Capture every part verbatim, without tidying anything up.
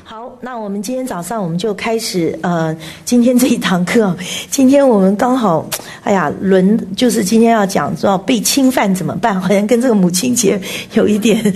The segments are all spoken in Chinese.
好，那我们今天早上我们就开始呃，今天这一堂课。今天我们刚好，哎呀，轮就是今天要讲说被侵犯怎么办，好像跟这个母亲节有一点，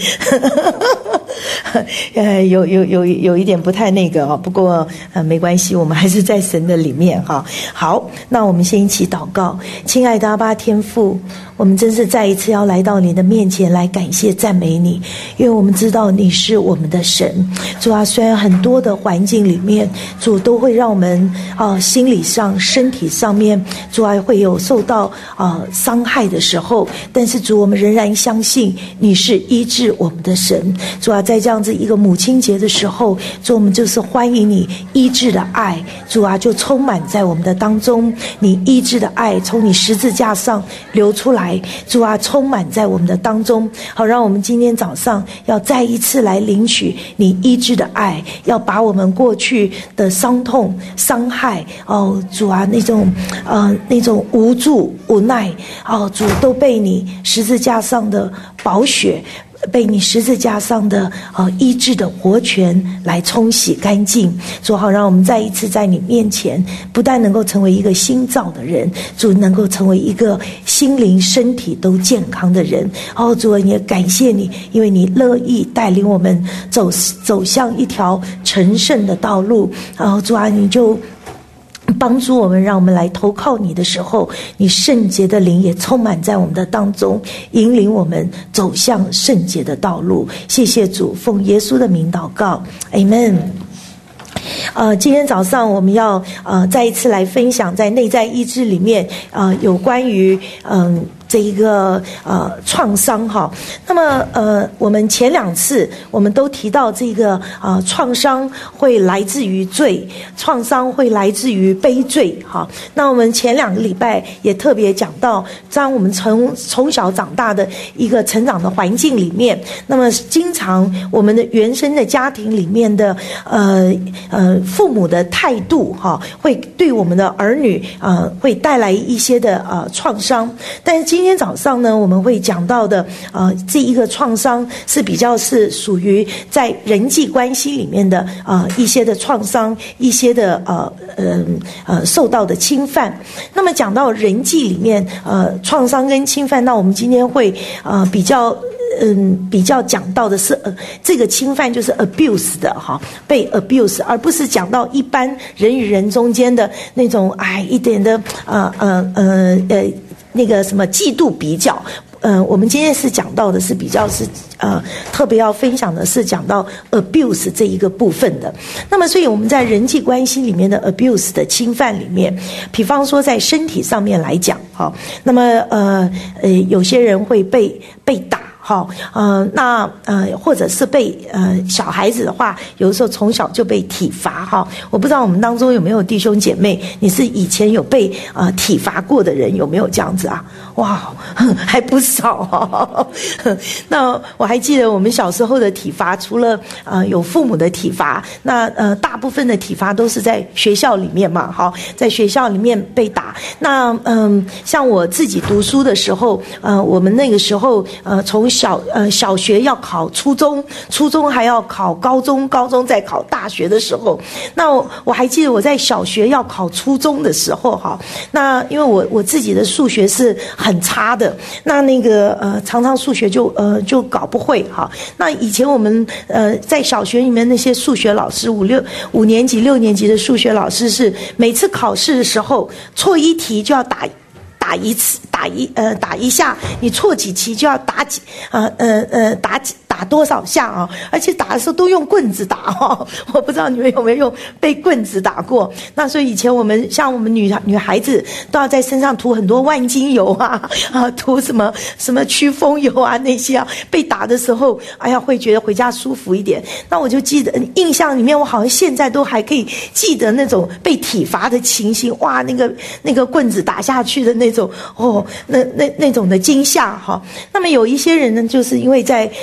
呃，有有有有一点不太那个哦。不过呃没关系，我们还是在神的里面哈。好，那我们先一起祷告，亲爱的阿爸天父，我们真是再一次要来到你的面前来感谢赞美你，因为我们知道你是我们的神。主啊，虽然很多的环境里面，主都会让我们啊、呃、心理上、身体上面，主啊会有受到啊、呃、伤害的时候，但是主，我们仍然相信你是医治我们的神。主啊，在这样子一个母亲节的时候，主，我们就是欢迎你医治的爱，主啊就充满在我们的当中，你医治的爱从你十字架上流出来，主啊充满在我们的当中，好让我们今天早上要再一次来领取你医治的爱，要把我们过去的伤痛伤害哦，主啊那种呃那种无助无奈哦，主都被你十字架上的宝血，被你十字架上的呃医治的活泉来冲洗干净。主，好让我们再一次在你面前，不但能够成为一个新造的人，主能够成为一个心灵身体都健康的人。哦，主，也感谢你，因为你乐意带领我们走走向一条成圣的道路。哦，主啊，你就帮助我们，让我们来投靠你的时候，你圣洁的灵也充满在我们的当中，引领我们走向圣洁的道路。谢谢主，奉耶稣的名祷告 Amen。呃，今天早上我们要呃再一次来分享在内在医治里面呃有关于嗯、呃这一个呃创伤哈。那么呃我们前两次我们都提到这个呃创伤会来自于罪，创伤会来自于悲罪哈。那我们前两个礼拜也特别讲到，当我们从从小长大的一个成长的环境里面，那么经常我们的原生的家庭里面的呃呃父母的态度哈，会对我们的儿女呃会带来一些的呃创伤。但是今天早上呢，我们会讲到的呃这一个创伤是比较是属于在人际关系里面的呃一些的创伤，一些的呃呃呃受到的侵犯。那么讲到人际里面呃创伤跟侵犯，那我们今天会呃比较嗯，比较讲到的是呃，这个侵犯就是 abuse 的哈，被 abuse， 而不是讲到一般人与人中间的那种哎一点的呃呃呃呃那个什么嫉妒比较。呃，我们今天是讲到的是比较是呃特别要分享的是讲到 abuse 这一个部分的。那么，所以我们在人际关系里面的 abuse 的侵犯里面，比方说在身体上面来讲，哈，那么呃呃有些人会被被打。好，呃，那呃，或者是被呃小孩子的话，有的时候从小就被体罚哈。我不知道我们当中有没有弟兄姐妹，你是以前有被呃体罚过的人，有没有这样子啊？哇，还不少哈。那我还记得我们小时候的体罚，除了呃有父母的体罚，那呃大部分的体罚都是在学校里面嘛，哈，在学校里面被打。那嗯、呃，像我自己读书的时候，呃，我们那个时候呃从小呃小学要考初中，初中还要考高中，高中再考大学的时候，那我, 我还记得我在小学要考初中的时候哈，那因为我我自己的数学是很差的，那那个呃常常数学就呃就搞不会哈。那以前我们呃在小学里面那些数学老师，五六五年级六年级的数学老师是每次考试的时候错一题就要打。打一次，打一呃打一下，你错几题就要打几呃呃呃打几打多少下啊？而且打的时候都用棍子打哦，我不知道你们有没有用被棍子打过。那所以以前我们像我们女女孩子都要在身上涂很多万金油啊啊，涂什么什么驱风油啊那些啊，被打的时候，哎呀会觉得回家舒服一点。那我就记得印象里面，我好像现在都还可以记得那种被体罚的情形，哇，那个那个棍子打下去的那种。哦，那那那种的惊吓哈。那么有一些人呢，就是因为在呃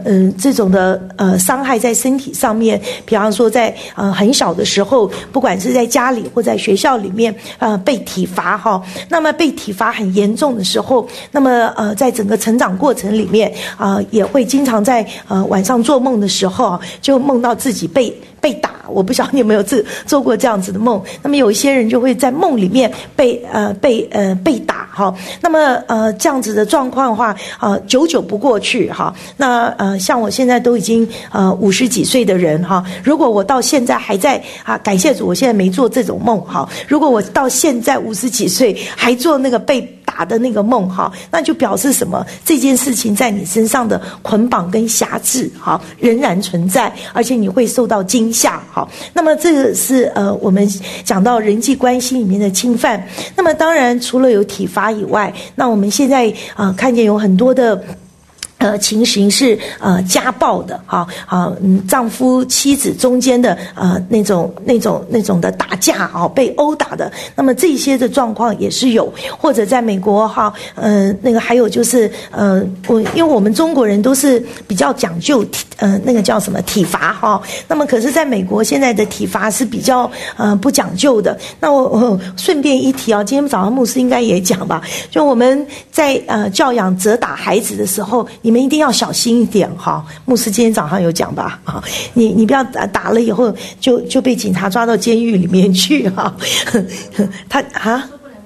嗯、呃、这种的呃伤害在身体上面，比方说在呃很小的时候，不管是在家里或在学校里面呃被体罚哈，那么被体罚很严重的时候，那么呃在整个成长过程里面啊、呃、也会经常在呃晚上做梦的时候就梦到自己被被打。我不晓得你有没有做做过这样子的梦。那么有一些人就会在梦里面被呃被呃被打哈。那么呃这样子的状况的话，呃久久不过去哈。那呃像我现在都已经呃五十几岁的人哈，如果我到现在还在啊，感谢主，我现在没做这种梦哈。如果我到现在五十几岁还做那个被打的那个梦哈，那就表示什么？这件事情在你身上的捆绑跟辖制哈仍然存在，而且你会受到惊吓哈。那么这个是呃我们讲到人际关系里面的侵犯。那么当然除了有体罚以外，那我们现在啊、呃、看见有很多的呃，情形是呃家暴的哈啊，嗯，丈夫妻子中间的呃那种那种那种的打架啊，被殴打的，那么这些的状况也是有，或者在美国哈，呃，那个还有就是呃，我因为我们中国人都是比较讲究体呃那个叫什么体罚哈，那么可是在美国现在的体罚是比较呃不讲究的。那我我顺便一提啊，今天早上牧师应该也讲吧，就我们在呃教养责打孩子的时候，你。你们一定要小心一点哈，牧师今天早上有讲吧？啊，你你不要打打了以后就就被警察抓到监狱里面去哈。他啊。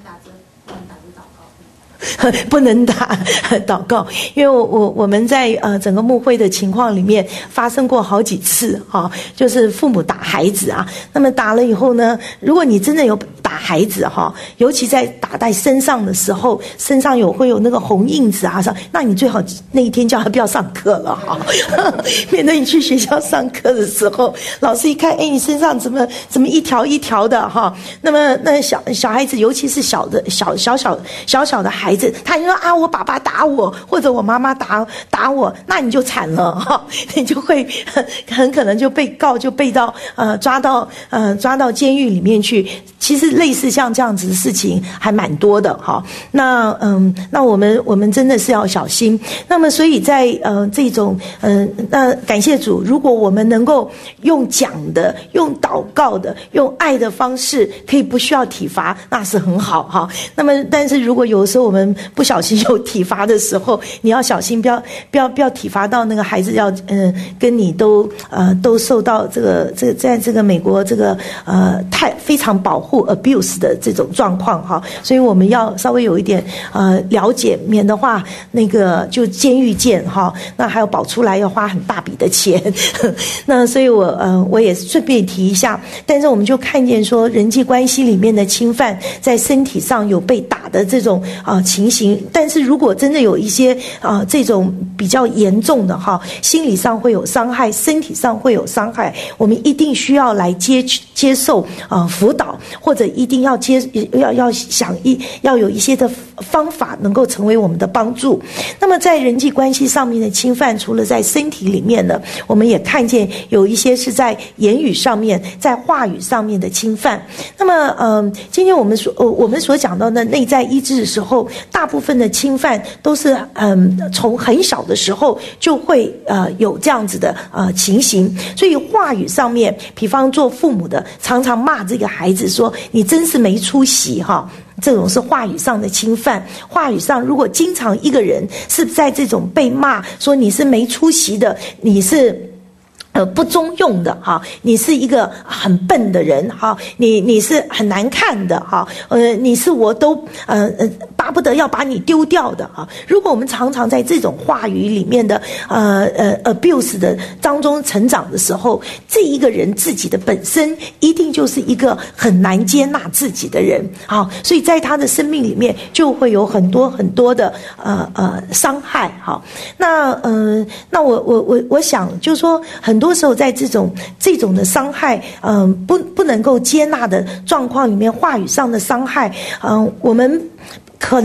不能打祷告，因为我我我们在呃整个牧会的情况里面发生过好几次哈、哦，就是父母打孩子啊，那么打了以后呢，如果你真的有打孩子哈、哦，尤其在打在身上的时候，身上有会有那个红印子啊，那你最好那一天叫他不要上课了哈、哦，免得你去学校上课的时候，老师一看，哎，你身上怎么怎么一条一条的哈、哦，那么那小小孩子，尤其是小的小小小小小的孩子。他说啊，我爸爸打我，或者我妈妈打打我，那你就惨了哈，你就会很很可能就被告，就被到呃抓到呃抓到监狱里面去。其实类似像这样子的事情还蛮多的哈。那嗯，那我们我们真的是要小心。那么所以在呃这种嗯、呃，那感谢主，如果我们能够用讲的、用祷告的、用爱的方式，可以不需要体罚，那是很好哈。那么但是如果有时候我们不小心有体罚的时候，你要小心，不要不要不要体罚到那个孩子要嗯、呃、跟你都呃都受到这个这个在这个美国这个呃太非常保护 abuse 的这种状况哈，所以我们要稍微有一点呃了解，免的话那个就监狱见哈，那还有保出来要花很大笔的钱，那所以我呃我也顺便提一下，但是我们就看见说人际关系里面的侵犯，在身体上有被打的这种啊、呃、情形，但是如果真的有一些啊、呃、这种比较严重的哈，心理上会有伤害，身体上会有伤害，我们一定需要来接接受啊、呃、辅导，或者一定要接要要想一要有一些的方法能够成为我们的帮助。那么在人际关系上面的侵犯，除了在身体里面呢，我们也看见有一些是在言语上面，在话语上面的侵犯。那么嗯、呃，今天我们所呃我们所讲到的内在医治的时候，大部分的侵犯都是嗯从很小的时候就会呃有这样子的呃情形，所以话语上面，比方做父母的常常骂这个孩子说你真是没出息哈，这种是话语上的侵犯。话语上如果经常一个人是在这种被骂说你是没出息的，你是呃，不中用的哈，你是一个很笨的人哈，你你是很难看的哈，呃，你是我都呃呃巴不得要把你丢掉的哈。如果我们常常在这种话语里面的呃呃 abuse 的当中成长的时候，这一个人自己的本身一定就是一个很难接纳自己的人啊，所以在他的生命里面就会有很多很多的呃呃伤害哈。那呃那我我我我想就是说很多。很多时候在这种这种的伤害嗯、呃、不不能够接纳的状况里面，话语上的伤害嗯、呃、我们可能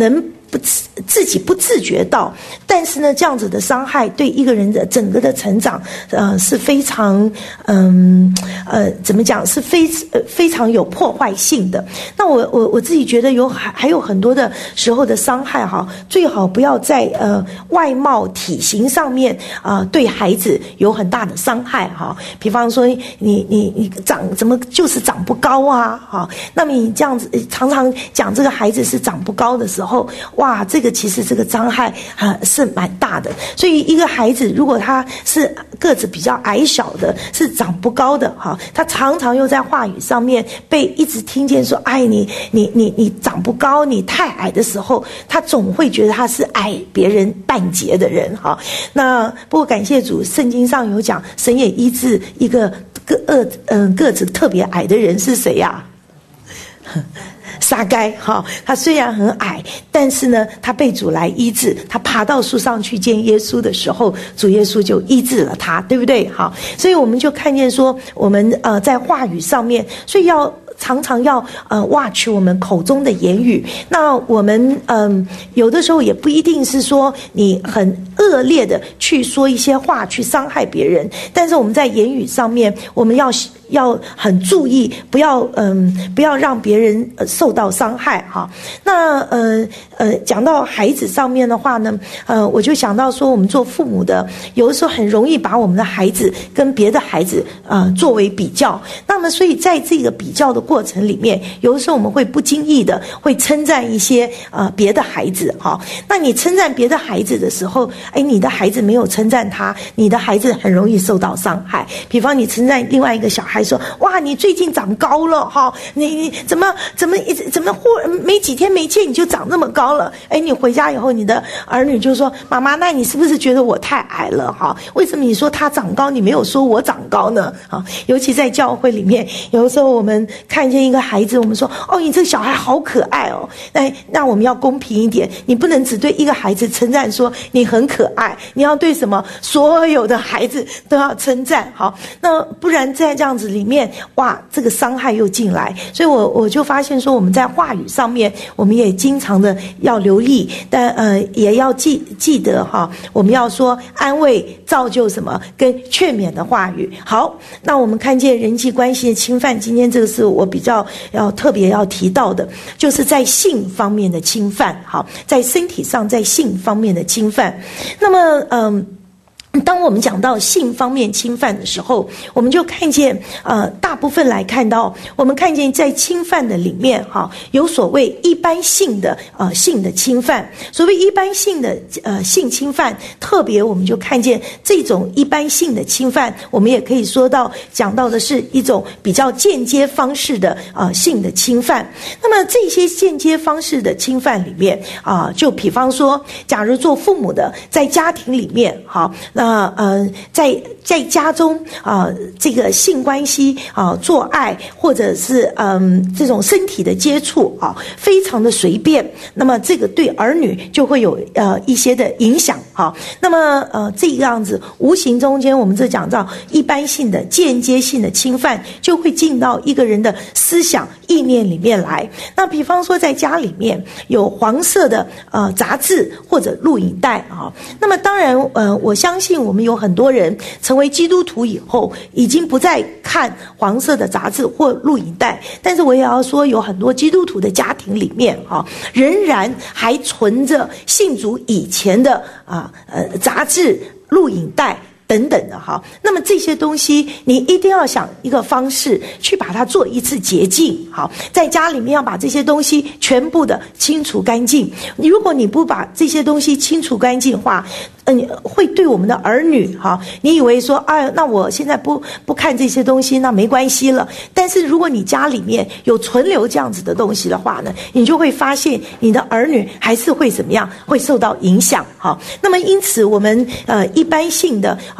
不自己不自觉到，但是呢，这样子的伤害对一个人的整个的成长，呃，是非常嗯呃怎么讲，是非呃非常有破坏性的。那我我我自己觉得有还还有很多的时候的伤害哈，最好不要在呃外貌体型上面啊、呃、对孩子有很大的伤害哈。比方说你你你长怎么就是长不高啊哈，那么你这样子常常讲这个孩子是长不高的时候，哇，这个其实这个伤害啊、呃、是蛮大的。所以一个孩子如果他是个子比较矮小的，是长不高的哈，他常常又在话语上面被一直听见说，哎，你你你你长不高，你太矮的时候，他总会觉得他是矮别人半截的人哈。那不过感谢主，圣经上有讲，神也医治一个个呃嗯个子特别矮的人是谁呀、啊？撒该哈，他虽然很矮，但是呢，他被主来医治。他爬到树上去见耶稣的时候，主耶稣就医治了他，对不对？好，所以我们就看见说，我们呃在话语上面，所以要常常要呃 watch 我们口中的言语。那我们嗯、呃、有的时候也不一定是说你很恶劣的去说一些话去伤害别人，但是我们在言语上面，我们要要很注意，不要嗯、呃、不要让别人、呃、受到伤害哈。那呃呃讲到孩子上面的话呢，呃我就想到说，我们做父母的有的时候很容易把我们的孩子跟别的孩子呃作为比较，那么所以在这个比较的过程里面，有的时候我们会不经意的会称赞一些呃别的孩子哈。那你称赞别的孩子的时候，哎，你的孩子没有称赞他，你的孩子很容易受到伤害。比方你称赞另外一个小孩说，哇，你最近长高了哈，你你怎么怎么怎么忽没几天没见你就长那么高了？哎，你回家以后，你的儿女就说，妈妈，那你是不是觉得我太矮了哈？为什么你说他长高，你没有说我长高呢？啊，尤其在教会里面，有的时候我们看见一个孩子，我们说，哦，你这个小孩好可爱哦。那那我们要公平一点，你不能只对一个孩子称赞说你很可爱，你要对什么所有的孩子都要称赞。好，那不然在这样子里面，哇，这个伤害又进来。所以我我就发现说，我们在话语上面，我们也经常的要留意，但呃也要记记得哈，我们要说安慰、造就什么跟劝勉的话语。好，那我们看见人际关系的侵犯，今天这个是我比较要特别要提到的，就是在性方面的侵犯。好，在身体上，在性方面的侵犯。那么嗯。当我们讲到性方面侵犯的时候，我们就看见呃大部分来看到，我们看见在侵犯的里面哈，有所谓一般性的呃性的侵犯。所谓一般性的呃性侵犯，特别我们就看见这种一般性的侵犯，我们也可以说到讲到的是一种比较间接方式的呃性的侵犯。那么这些间接方式的侵犯里面啊、呃，就比方说，假如做父母的在家庭里面哈。那呃，在在家中啊、呃，这个性关系啊、呃，做爱或者是嗯、呃、这种身体的接触啊、呃，非常的随便。那么这个对儿女就会有呃一些的影响哈、啊。那么呃这个样子，无形中间我们这讲到一般性的、间接性的侵犯，就会进到一个人的思想意念里面来。那比方说在家里面有黄色的呃杂志或者录影带啊，那么当然呃我相信。我们有很多人成为基督徒以后，已经不再看黄色的杂志或录影带，但是我也要说，有很多基督徒的家庭里面啊，仍然还存着信主以前的啊呃杂志、录影带。等等的哈，那么这些东西你一定要想一个方式去把它做一次洁净。好，在家里面要把这些东西全部的清除干净。如果你不把这些东西清除干净的话，嗯，会对我们的儿女哈，你以为说，哎，那我现在不不看这些东西，那没关系了。但是如果你家里面有存留这样子的东西的话呢，你就会发现你的儿女还是会怎么样，会受到影响哈。那么因此，我们呃一般性的。啊、呃，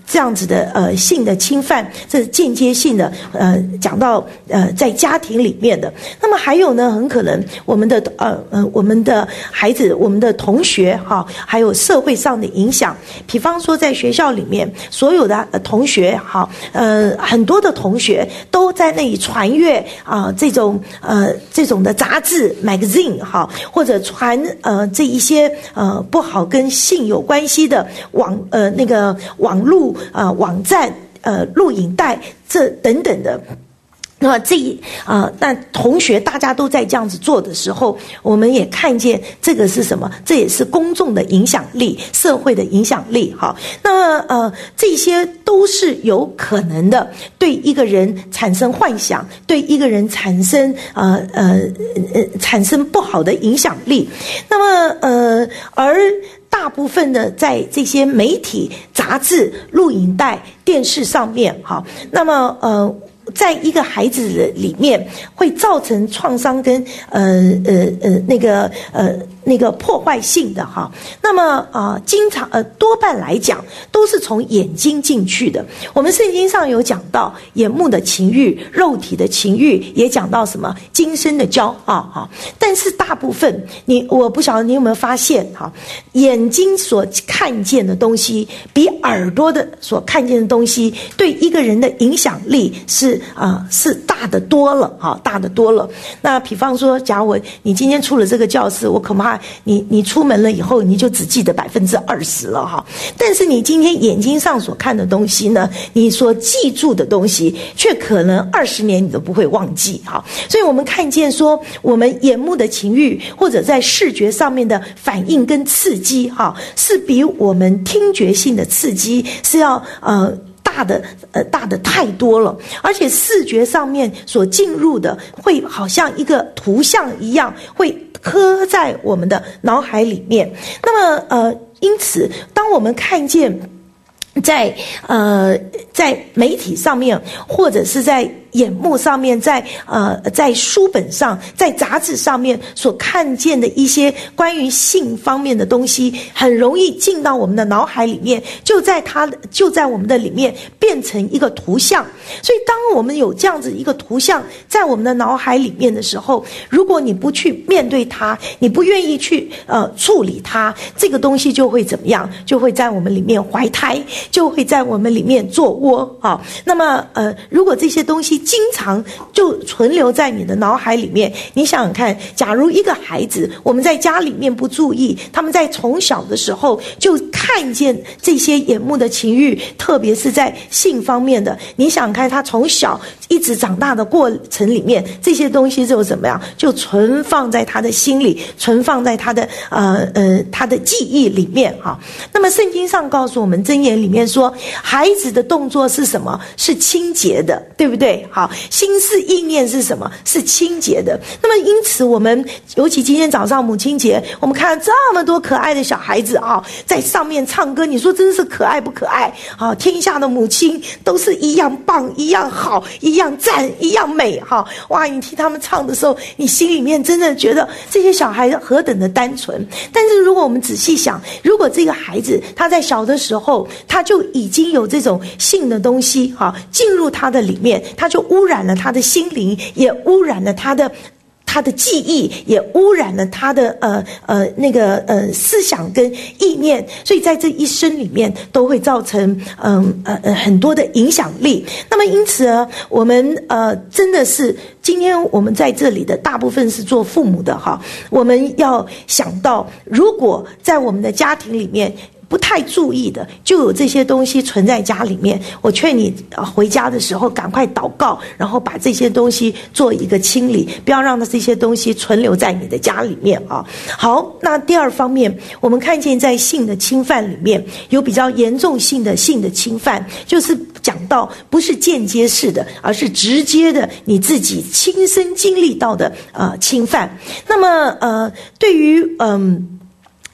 这样子的呃性的侵犯，这是间接性的呃讲到呃在家庭里面的。那么还有呢，很可能我们的呃呃我们的孩子、我们的同学哈，还有社会上的影响。比方说在学校里面，所有的同学哈，呃很多的同学都在那里传阅啊、呃、这种呃这种的杂志 magazine 哈，或者传呃这一些呃不好跟性有关系的网呃那个网络呃网站呃录影带这等等的。那么这一啊、呃，那同学大家都在这样子做的时候，我们也看见这个是什么？这也是公众的影响力，社会的影响力。哈，那么呃，这些都是有可能的，对一个人产生幻想，对一个人产生呃呃呃产生不好的影响力。那么呃，而大部分的在这些媒体、杂志、录影带、电视上面，哈，那么呃。在一个孩子的里面会造成创伤跟呃呃呃那个呃那个破坏性的哈，那么啊、呃，经常呃多半来讲都是从眼睛进去的。我们圣经上有讲到眼目的情欲、肉体的情欲，也讲到什么今生的骄傲哈。但是大部分你我不晓得你有没有发现哈，眼睛所看见的东西比耳朵的所看见的东西对一个人的影响力是啊、呃、是大得多了哈，大得多了。那比方说，假如你今天出了这个教室，我恐怕你你出门了以后，你就只记得百分之二十了哈。但是你今天眼睛上所看的东西呢，你所记住的东西，却可能二十年你都不会忘记哈。所以我们看见说，我们眼目的情欲或者在视觉上面的反应跟刺激哈，是比我们听觉性的刺激是要呃。大的呃大的太多了，而且视觉上面所进入的会好像一个图像一样，会刻在我们的脑海里面。那么呃，因此当我们看见在呃在媒体上面，或者是在眼目上面，在呃在书本上，在杂志上面所看见的一些关于性方面的东西，很容易进到我们的脑海里面，就在它就在我们的里面变成一个图像。所以当我们有这样子一个图像在我们的脑海里面的时候，如果你不去面对它，你不愿意去呃处理它，这个东西就会怎么样？就会在我们里面怀胎，就会在我们里面做窝啊。那么呃，如果这些东西经常就存留在你的脑海里面，你想想看，假如一个孩子我们在家里面不注意，他们在从小的时候就看见这些眼目的情欲，特别是在性方面的，你想看他从小一直长大的过程里面，这些东西就怎么样，就存放在他的心里，存放在他的呃呃他的记忆里面哈。那么圣经上告诉我们，箴言里面说，孩子的动作是什么？是清洁的，对不对？好，心思意念是什么？是清洁的。那么因此我们尤其今天早上母亲节，我们看到这么多可爱的小孩子啊，在上面唱歌，你说真是可爱不可爱啊？天下的母亲都是一样棒，一样好，一样赞，一样美哈！哇，你听他们唱的时候，你心里面真的觉得这些小孩何等的单纯。但是如果我们仔细想，如果这个孩子他在小的时候他就已经有这种性的东西哈进入他的里面，他就污染了他的心灵，也污染了他的他的记忆，也污染了他的呃呃那个呃思想跟意念，所以在这一生里面都会造成嗯呃呃很多的影响力。那么因此呢，我们呃真的是今天我们在这里的大部分是做父母的哈，我们要想到，如果在我们的家庭里面不太注意的，就有这些东西存在家里面。我劝你回家的时候赶快祷告，然后把这些东西做一个清理，不要让这些东西存留在你的家里面啊。好，那第二方面，我们看见在性的侵犯里面有比较严重性的性的侵犯，就是讲到不是间接式的，而是直接的你自己亲身经历到的呃侵犯。那么呃，对于嗯。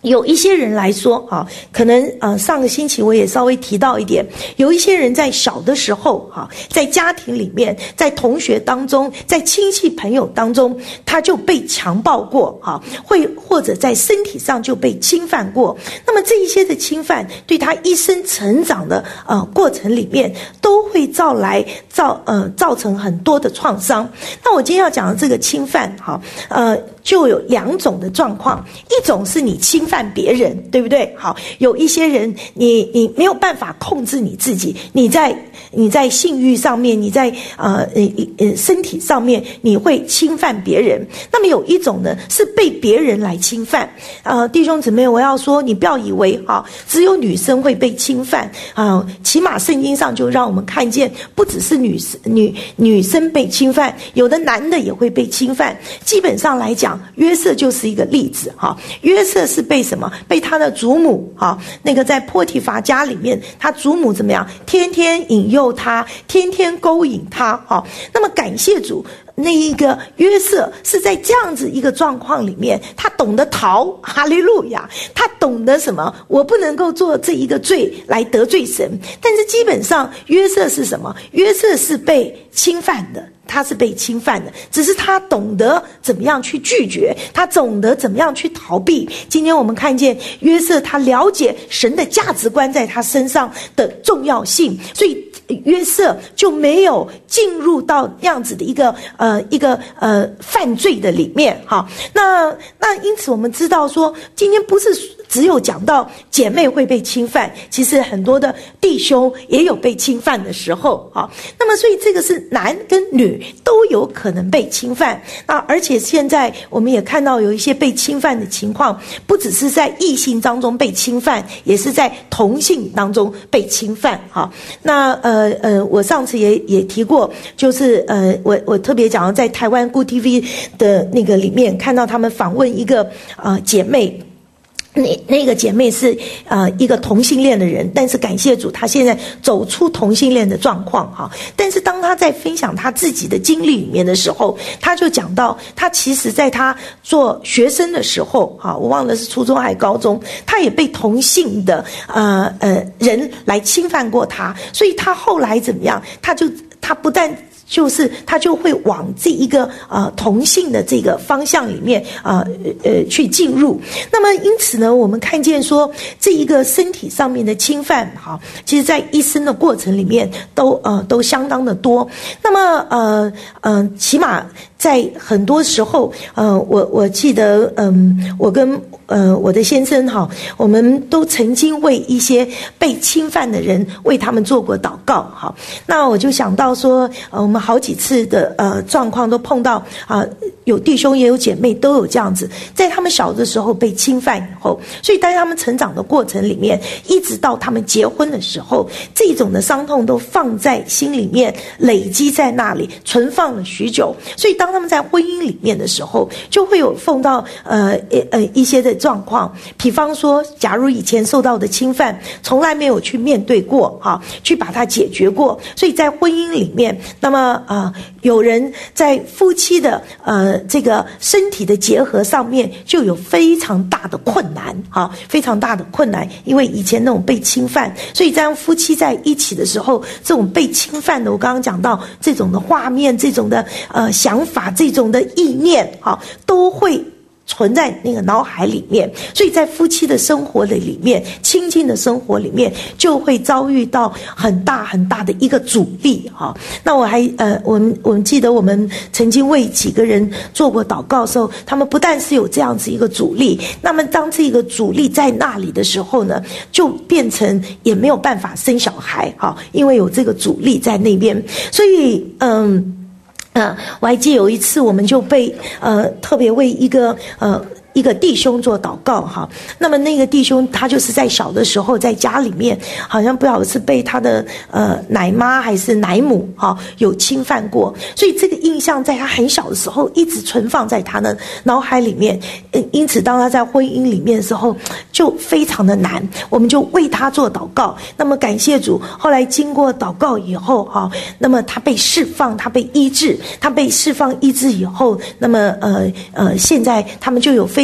有一些人来说啊，可能呃上个星期我也稍微提到一点，有一些人在小的时候啊，在家庭里面，在同学当中，在亲戚朋友当中，他就被强暴过啊，会或者在身体上就被侵犯过。那么这一些的侵犯，对他一生成长的呃过程里面，都会造来造呃造成很多的创伤。那我今天要讲的这个侵犯，哈呃就有两种的状况，一种是你侵犯别人，对不对？好，有一些人你你没有办法控制你自己，你在你在性欲上面，你在呃呃呃身体上面，你会侵犯别人。那么有一种呢是被别人来侵犯。呃，弟兄姊妹，我要说，你不要以为哈、啊、只有女生会被侵犯啊，起码圣经上就让我们看见，不只是女女女生被侵犯，有的男的也会被侵犯。基本上来讲，约瑟就是一个例子哈、啊。约瑟是被什么？被他的祖母啊，那个在波提乏家里面，他祖母怎么样？天天引诱他，天天勾引他啊。那么感谢主，那一个约瑟是在这样子一个状况里面，他懂得逃，哈利路亚，他懂得什么？我不能够做这一个罪来得罪神。但是基本上约瑟是什么？约瑟是被侵犯的，他是被侵犯的，只是他懂得怎么样去拒绝，他懂得怎么样去逃避。今天我们看见约瑟，他了解神的价值观在他身上的重要性，所以约瑟就没有进入到那样子的一个呃一个呃犯罪的里面哈。那那因此我们知道说，今天不是只有讲到姐妹会被侵犯，其实很多的弟兄也有被侵犯的时候哈。那么所以这个是男跟女都有可能被侵犯。那而且现在我们也看到有一些被侵犯的情况，不只是在异性当中被侵犯，也是在同性当中被侵犯哈。那呃呃，我上次也也提过，就是呃我我特别讲到在台湾 Good T V 的那个里面看到他们访问一个呃姐妹。那那个姐妹是呃一个同性恋的人，但是感谢主，她现在走出同性恋的状况哈。但是当她在分享她自己的经历里面的时候，她就讲到，她其实在她做学生的时候哈，我忘了是初中还是高中，她也被同性的呃呃人来侵犯过她，所以她后来怎么样？她就她不但就是他就会往这一个呃同性的这个方向里面呃呃去进入。那么因此呢，我们看见说这一个身体上面的侵犯，哈，其实在一生的过程里面都呃都相当的多。那么呃呃，起码在很多时候，呃，我我记得，嗯、呃，我跟呃我的先生哈，我们都曾经为一些被侵犯的人为他们做过祷告哈。那我就想到说，呃，我们好几次的呃状况都碰到啊、呃，有弟兄也有姐妹都有这样子，在他们小的时候被侵犯以后，所以在他们成长的过程里面，一直到他们结婚的时候，这种的伤痛都放在心里面，累积在那里，存放了许久。所以当他们在婚姻里面的时候，就会有碰到呃呃一些的状况，比方说，假如以前受到的侵犯，从来没有去面对过哈、啊，去把它解决过，所以在婚姻里面，那么啊、呃，有人在夫妻的呃这个身体的结合上面就有非常大的困难啊，非常大的困难，因为以前那种被侵犯，所以这样夫妻在一起的时候，这种被侵犯的，我刚刚讲到这种的画面，这种的呃想法，这种的意念啊，都会存在那个脑海里面，所以在夫妻的生活的里面，亲近的生活里面，就会遭遇到很大很大的一个阻力哈。那我还呃，我们我们记得我们曾经为几个人做过祷告的时候，他们不但是有这样子一个阻力，那么当这个阻力在那里的时候呢，就变成也没有办法生小孩哈，因为有这个阻力在那边，所以嗯。呃，我还记得有一次，我们就被呃特别为一个呃一个弟兄做祷告哈。那么那个弟兄他就是在小的时候在家里面，好像不晓得是被他的呃奶妈还是奶母哈有侵犯过，所以这个印象在他很小的时候一直存放在他的脑海里面。因此，当他在婚姻里面的时候，就非常的难。我们就为他做祷告。那么感谢主，后来经过祷告以后哈，那么他被释放，他被医治。他被释放医治以后，那么呃呃，现在他们就有非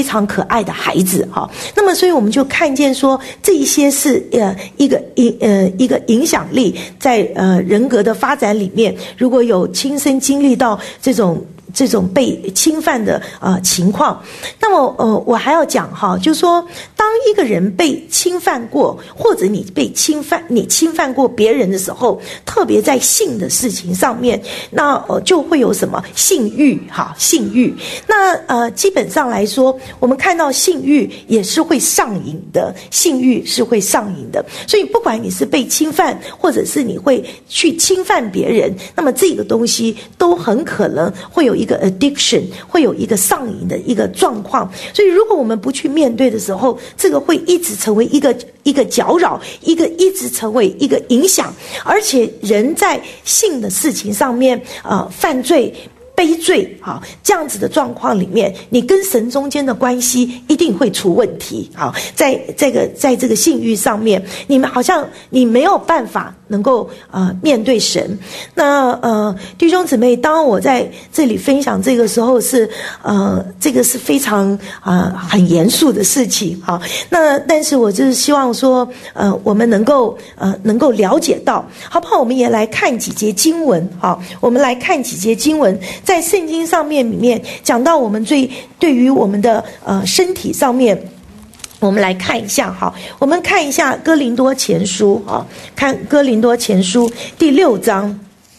非常可爱的孩子哈。那么所以我们就看见说，这一些是呃一个影呃一个影响力在呃人格的发展里面，如果有亲身经历到这种这种被侵犯的呃情况，那么呃我还要讲哈，就是说当一个人被侵犯过，或者你被侵犯你侵犯过别人的时候，特别在性的事情上面，那呃就会有什么性欲哈性欲。那呃基本上来说，我们看到性欲也是会上瘾的，性欲是会上瘾的。所以不管你是被侵犯，或者是你会去侵犯别人，那么这个东西都很可能会有一个 addiction， 会有一个上瘾的一个状况。所以如果我们不去面对的时候，这个会一直成为一个一个搅扰，一个一直成为一个影响。而且人在性的事情上面呃犯罪悲罪啊，这样子的状况里面，你跟神中间的关系一定会出问题啊。在这个在这个性欲上面，你们好像你没有办法能够呃面对神。那呃弟兄姊妹，当我在这里分享这个时候是呃这个是非常啊、呃、很严肃的事情啊。那但是我就是希望说呃我们能够呃能够了解到，好不好？我们也来看几节经文啊，我们来看几节经文。在圣经上面里面讲到我们最对于我们的呃身体上面，我们来看一下哈，我们看一下哥林多前书啊，看哥林多前书第六章，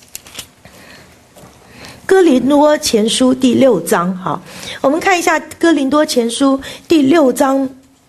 哥林多前书第六章哈，我们看一下哥林多前书第六章。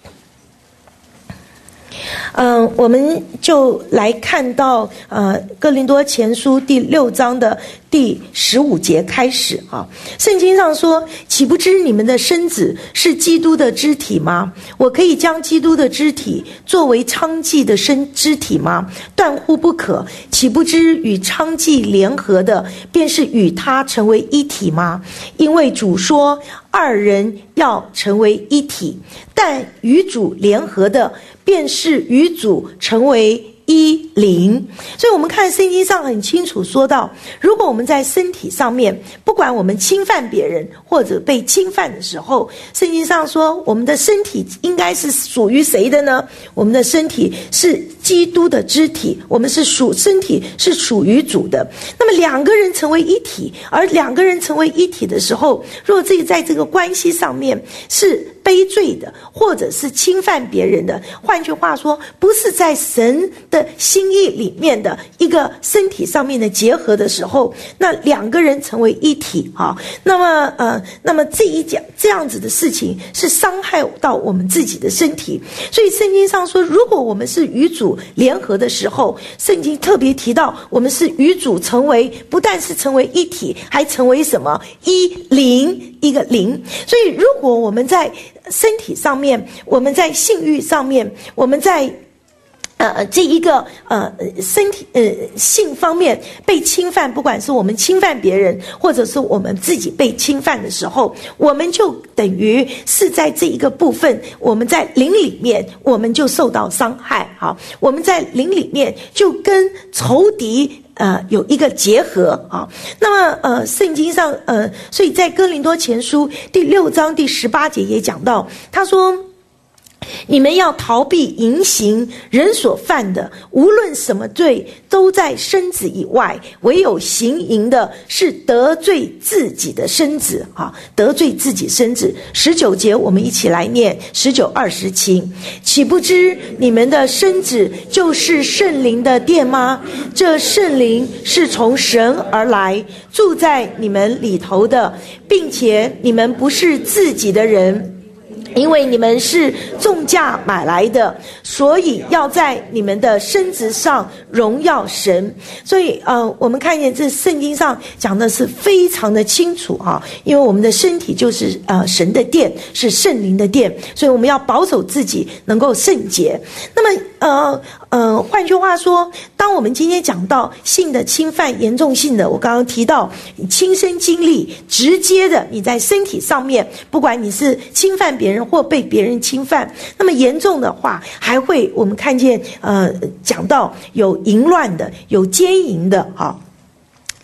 嗯、呃，我们就来看到呃哥林多前书第六章的第十五节开始啊。圣经上说，岂不知你们的身子是基督的肢体吗？我可以将基督的肢体作为娼妓的身肢体吗？断乎不可。岂不知与娼妓联合的，便是与他成为一体吗？因为主说，二人要成为一体，但与主联合的，便是与主成为一灵。所以我们看圣经上很清楚说到，如果我们在身体上面，不管我们侵犯别人或者被侵犯的时候，圣经上说我们的身体应该是属于谁的呢？我们的身体是基督的肢体，我们是属身体是属于主的。那么两个人成为一体，而两个人成为一体的时候，如果这个在这个关系上面是悲罪的，或者是侵犯别人的，换句话说，不是在神的心意里面的一个身体上面的结合的时候，那两个人成为一体啊，那么呃，那么这一讲这样子的事情是伤害到我们自己的身体。所以圣经上说，如果我们是与主联合的时候，圣经特别提到我们是与主成为，不但是成为一体，还成为什么？一灵，一个灵。所以如果我们在身体上面，我们在性欲上面，我们在呃，这一个呃身体呃性方面被侵犯，不管是我们侵犯别人，或者是我们自己被侵犯的时候，我们就等于是在这一个部分，我们在灵里面，我们就受到伤害。好，我们在灵里面就跟仇敌呃有一个结合啊。那么呃圣经上呃，所以在哥林多前书第六章第十八节也讲到，他说，你们要逃避淫行，人所犯的无论什么罪都在身子以外，唯有行淫的是得罪自己的身子啊，得罪自己身子。十九节我们一起来念十九二十七，岂不知你们的身子就是圣灵的殿吗？这圣灵是从神而来，住在你们里头的，并且你们不是自己的人，因为你们是重价买来的，所以要在你们的身子上荣耀神。所以呃，我们看见这圣经上讲的是非常的清楚啊，因为我们的身体就是呃神的殿，是圣灵的殿，所以我们要保守自己能够圣洁。那么呃呃，换句话说，当我们今天讲到性的侵犯严重性的，我刚刚提到你亲身经历直接的，你在身体上面，不管你是侵犯别人或被别人侵犯，那么严重的话还会我们看见呃讲到有淫乱的，有奸淫的啊。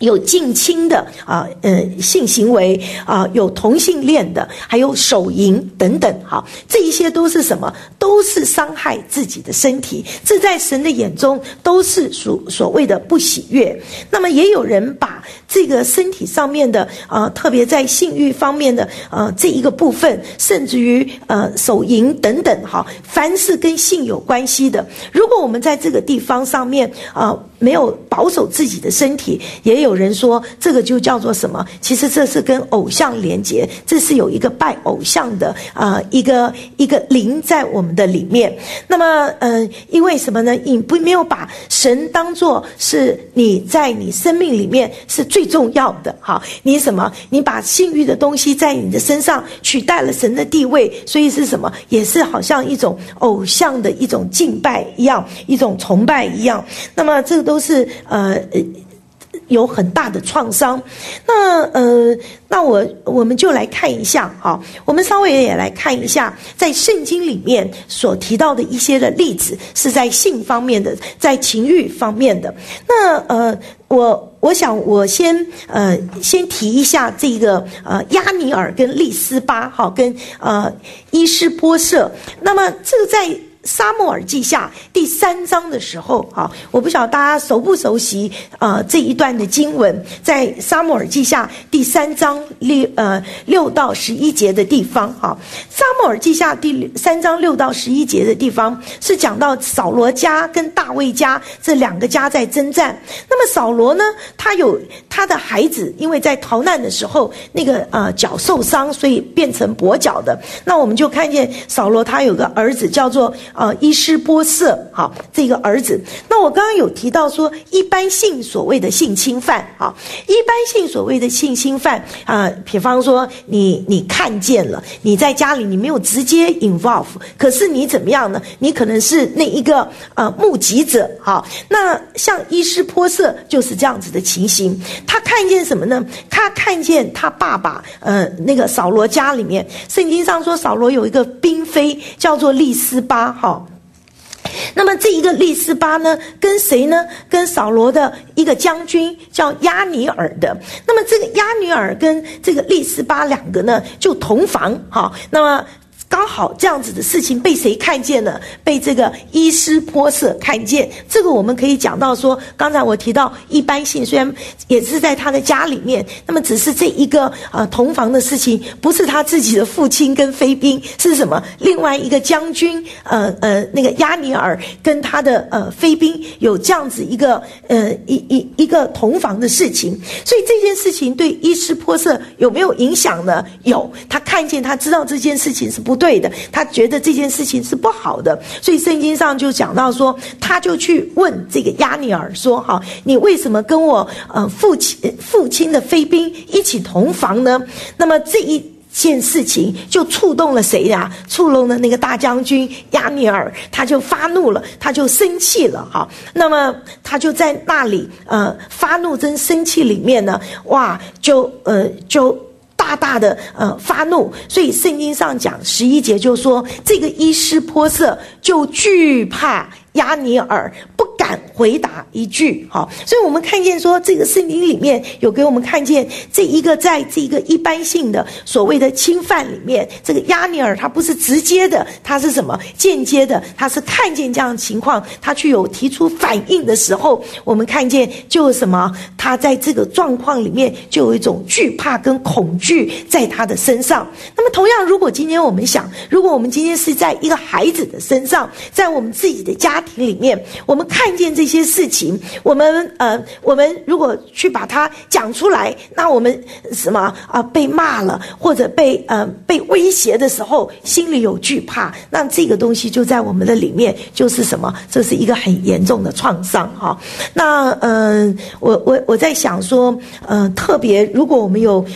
有近亲的啊，呃，性行为啊，有同性恋的，还有手淫等等，好，这一些都是什么？都是伤害自己的身体，这在神的眼中都是属所谓的不喜悦。那么也有人把这个身体上面的啊，特别在性欲方面的呃这一个部分，甚至于呃手淫等等，哈，凡是跟性有关系的，如果我们在这个地方上面啊没有保守自己的身体，也有有人说这个就叫做什么？其实这是跟偶像连结，这是有一个拜偶像的啊、呃、一个一个灵在我们的里面。那么呃，因为什么呢？你不没有把神当作是你在你生命里面是最重要的。好，你什么？你把性欲的东西在你的身上取代了神的地位，所以是什么？也是好像一种偶像的一种敬拜一样，一种崇拜一样。那么这个都是呃。有很大的创伤。那呃，那我我们就来看一下哈，我们稍微也来看一下，在圣经里面所提到的一些的例子，是在性方面的，在情欲方面的。那呃，我我想我先呃先提一下这个呃押尼珥跟利斯巴哈跟呃伊施波设。那么这个在撒母耳记下第三章的时候，哈，我不晓得大家熟不熟悉呃这一段的经文，在撒母耳记下第三章六呃六到十一节的地方，哈，撒母耳记下第三章六到十一节的地方是讲到扫罗家跟大卫家这两个家在征战。那么扫罗呢，他有他的孩子，因为在逃难的时候那个呃脚受伤，所以变成跛脚的。那我们就看见扫罗他有个儿子叫做呃，伊施波设，好，这个儿子。那我刚刚有提到说，一般性所谓的性侵犯，好，一般性所谓的性侵犯啊、呃，比方说你你看见了，你在家里你没有直接 involve， 可是你怎么样呢？你可能是那一个呃目击者，好，那像伊施波设就是这样子的情形。他看见什么呢？他看见他爸爸呃那个扫罗家里面，圣经上说扫罗有一个嫔妃叫做利斯巴。好，那么这一个利斯巴呢，跟谁呢？跟扫罗的一个将军叫押尼珥的。那么这个押尼珥跟这个利斯巴两个呢，就同房。好，那么刚好这样子的事情被谁看见了？被这个伊施波设看见。这个我们可以讲到说，刚才我提到一般性，虽然也是在他的家里面，那么只是这一个呃同房的事情，不是他自己的父亲跟妃嫔，是什么？另外一个将军，呃呃那个押尼珥跟他的呃妃嫔有这样子一个呃一一一个同房的事情。所以这件事情对伊施波设有没有影响呢？有，他看见，他知道这件事情是不对的，他觉得这件事情是不好的，所以圣经上就讲到说，他就去问这个押尼珥说：“哈，你为什么跟我呃父亲父亲的妃嫔一起同房呢？”那么这一件事情就触动了谁呀？触动了那个大将军押尼珥，他就发怒了，他就生气了。哈，那么他就在那里呃发怒跟生气里面呢，哇，就呃就。大大的呃发怒，所以圣经上讲十一节就说，这个伊施波设就惧怕押尼珥，不敢回答一句。好，所以我们看见说，这个圣经里面有给我们看见这一个在这个一般性的所谓的侵犯里面，这个押尼珥他不是直接的，他是什么间接的，他是看见这样的情况，他去有提出反应的时候，我们看见就什么，他在这个状况里面就有一种惧怕跟恐惧在他的身上。那么同样，如果今天我们想，如果我们今天是在一个孩子的身上，在我们自己的家庭里面，我们看见这些事情，我们呃，我们如果去把它讲出来，那我们什么啊、呃、被骂了，或者被呃被威胁的时候，心里有惧怕，那这个东西就在我们的里面，就是什么？这是一个很严重的创伤哈。那呃，我我我在想说，呃，特别如果我们有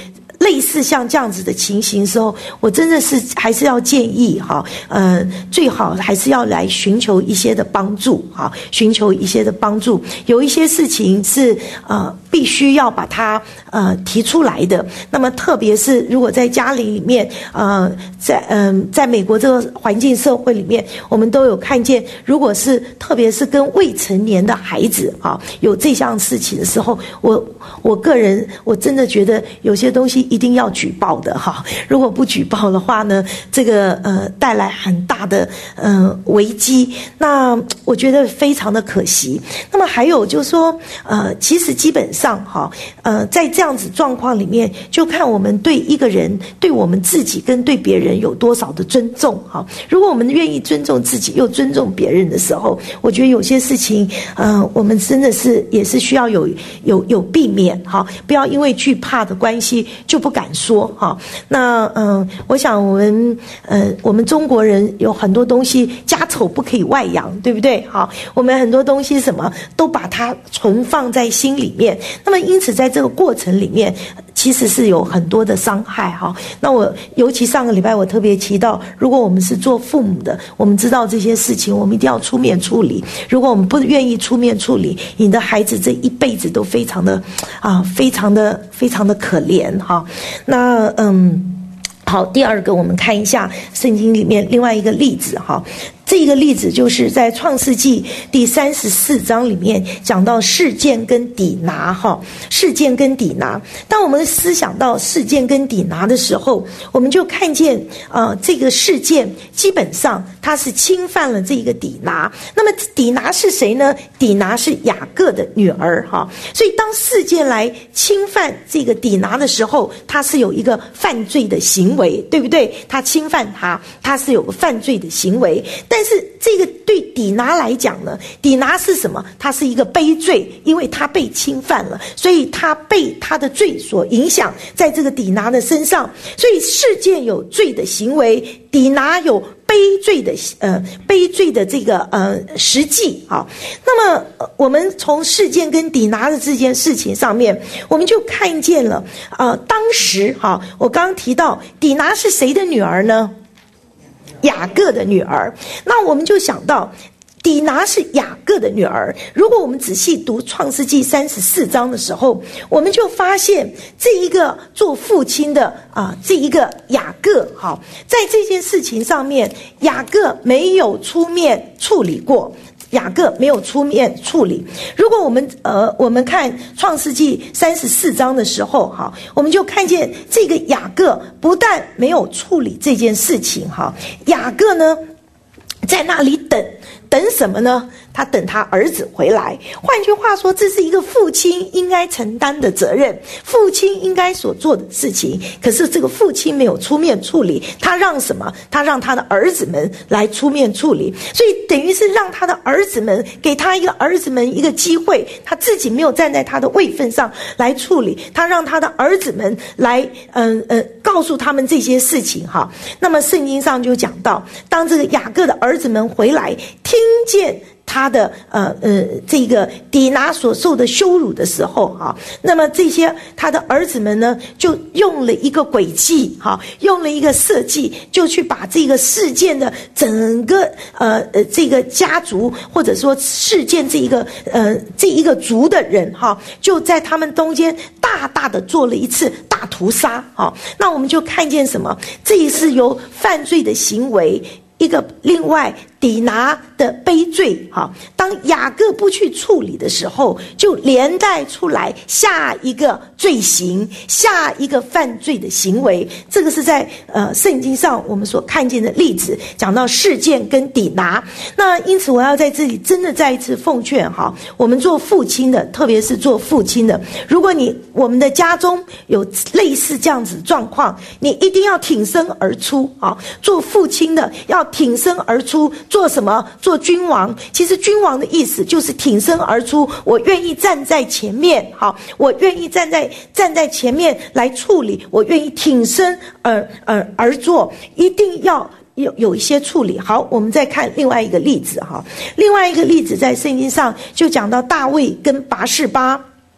类似像这样子的情形的时候，我真的是还是要建议哈，呃，最好还是要来寻求一些的帮助哈，寻求一些的帮助。有一些事情是呃必须要把它呃提出来的。那么特别是如果在家里里面，呃，在嗯、呃，在美国这个环境社会里面，我们都有看见，如果是特别是跟未成年的孩子啊有这项事情的时候，我我个人我真的觉得有些东西一定要举报的哈。如果不举报的话呢，这个呃带来很大的呃危机，那我觉得非常的可惜。那么还有就是说，呃，其实基本上哈，呃，在这样子状况里面，就看我们对一个人、对我们自己跟对别人有多少的尊重哈。如果我们愿意尊重自己又尊重别人的时候，我觉得有些事情，呃，我们真的是也是需要有有有避免哈，不要因为惧怕的关系就不敢说哈。那嗯、呃，我想我们呃，我们中国人有很多东西家丑不可以外扬，对不对？好，我们很多东西什么都把它存放在心里面。那么因此在这个过程里面，其实是有很多的伤害哈。那我尤其上个礼拜我特别提到，如果我们是做父母的，我们知道这些事情，我们一定要出面处理。如果我们不愿意出面处理，你的孩子这一辈子都非常的啊，非常的非常的可怜哈。那嗯。好，第二个我们看一下圣经里面另外一个例子哈。这个例子就是在创世纪第三十四章里面讲到示剑跟底拿哈，示剑跟底拿。当我们思想到示剑跟底拿的时候，我们就看见呃这个示剑基本上它是侵犯了这个底拿。那么底拿是谁呢？底拿是雅各的女儿哈。所以当示剑来侵犯这个底拿的时候，他是有一个犯罪的行为，对不对？他侵犯他，他是有个犯罪的行为。但是这个对底拿来讲呢，底拿是什么？他是一个背罪，因为他被侵犯了，所以他被他的罪所影响，在这个底拿的身上。所以示剑有罪的行为，底拿有背罪的呃背罪的这个呃实际啊。那么我们从示剑跟底拿的这件事情上面，我们就看见了呃当时哈、啊，我刚刚提到底拿是谁的女儿呢？雅各的女儿。那我们就想到底拿是雅各的女儿。如果我们仔细读创世纪三十四章的时候，我们就发现这一个做父亲的啊，这一个雅各哈，在这件事情上面，雅各没有出面处理过。雅各没有出面处理。如果我们呃我们看创世纪三十四章的时候哈，我们就看见这个雅各不但没有处理这件事情哈，雅各呢在那里等等什么呢？他等他儿子回来。换句话说，这是一个父亲应该承担的责任，父亲应该所做的事情。可是这个父亲没有出面处理，他让什么？他让他的儿子们来出面处理。所以等于是让他的儿子们，给他一个儿子们一个机会，他自己没有站在他的位分上来处理，他让他的儿子们来嗯呃, 呃告诉他们这些事情哈。那么圣经上就讲到，当这个雅各的儿子们回来听见他的呃呃这个底拿所受的羞辱的时候哈，那么这些他的儿子们呢，就用了一个诡计哈，用了一个设计，就去把这个事件的整个呃呃这个家族，或者说事件这一个呃这一个族的人哈，就在他们中间大大的做了一次大屠杀哈。那我们就看见什么？这也是由犯罪的行为。一个另外底拿的背罪哈，当雅各不去处理的时候，就连带出来下一个罪行，下一个犯罪的行为。这个是在呃圣经上我们所看见的例子，讲到示剑跟底拿。那因此我要在这里真的再一次奉劝哈，我们做父亲的，特别是做父亲的，如果你我们的家中有类似这样子状况，你一定要挺身而出啊！做父亲的要挺身而出，做什么？做君王。其实君王的意思就是挺身而出，我愿意站在前面，好，我愿意站在站在前面来处理，我愿意挺身而而而做，一定要有有一些处理。好，我们再看另外一个例子哈，另外一个例子在圣经上就讲到大卫跟拔示巴。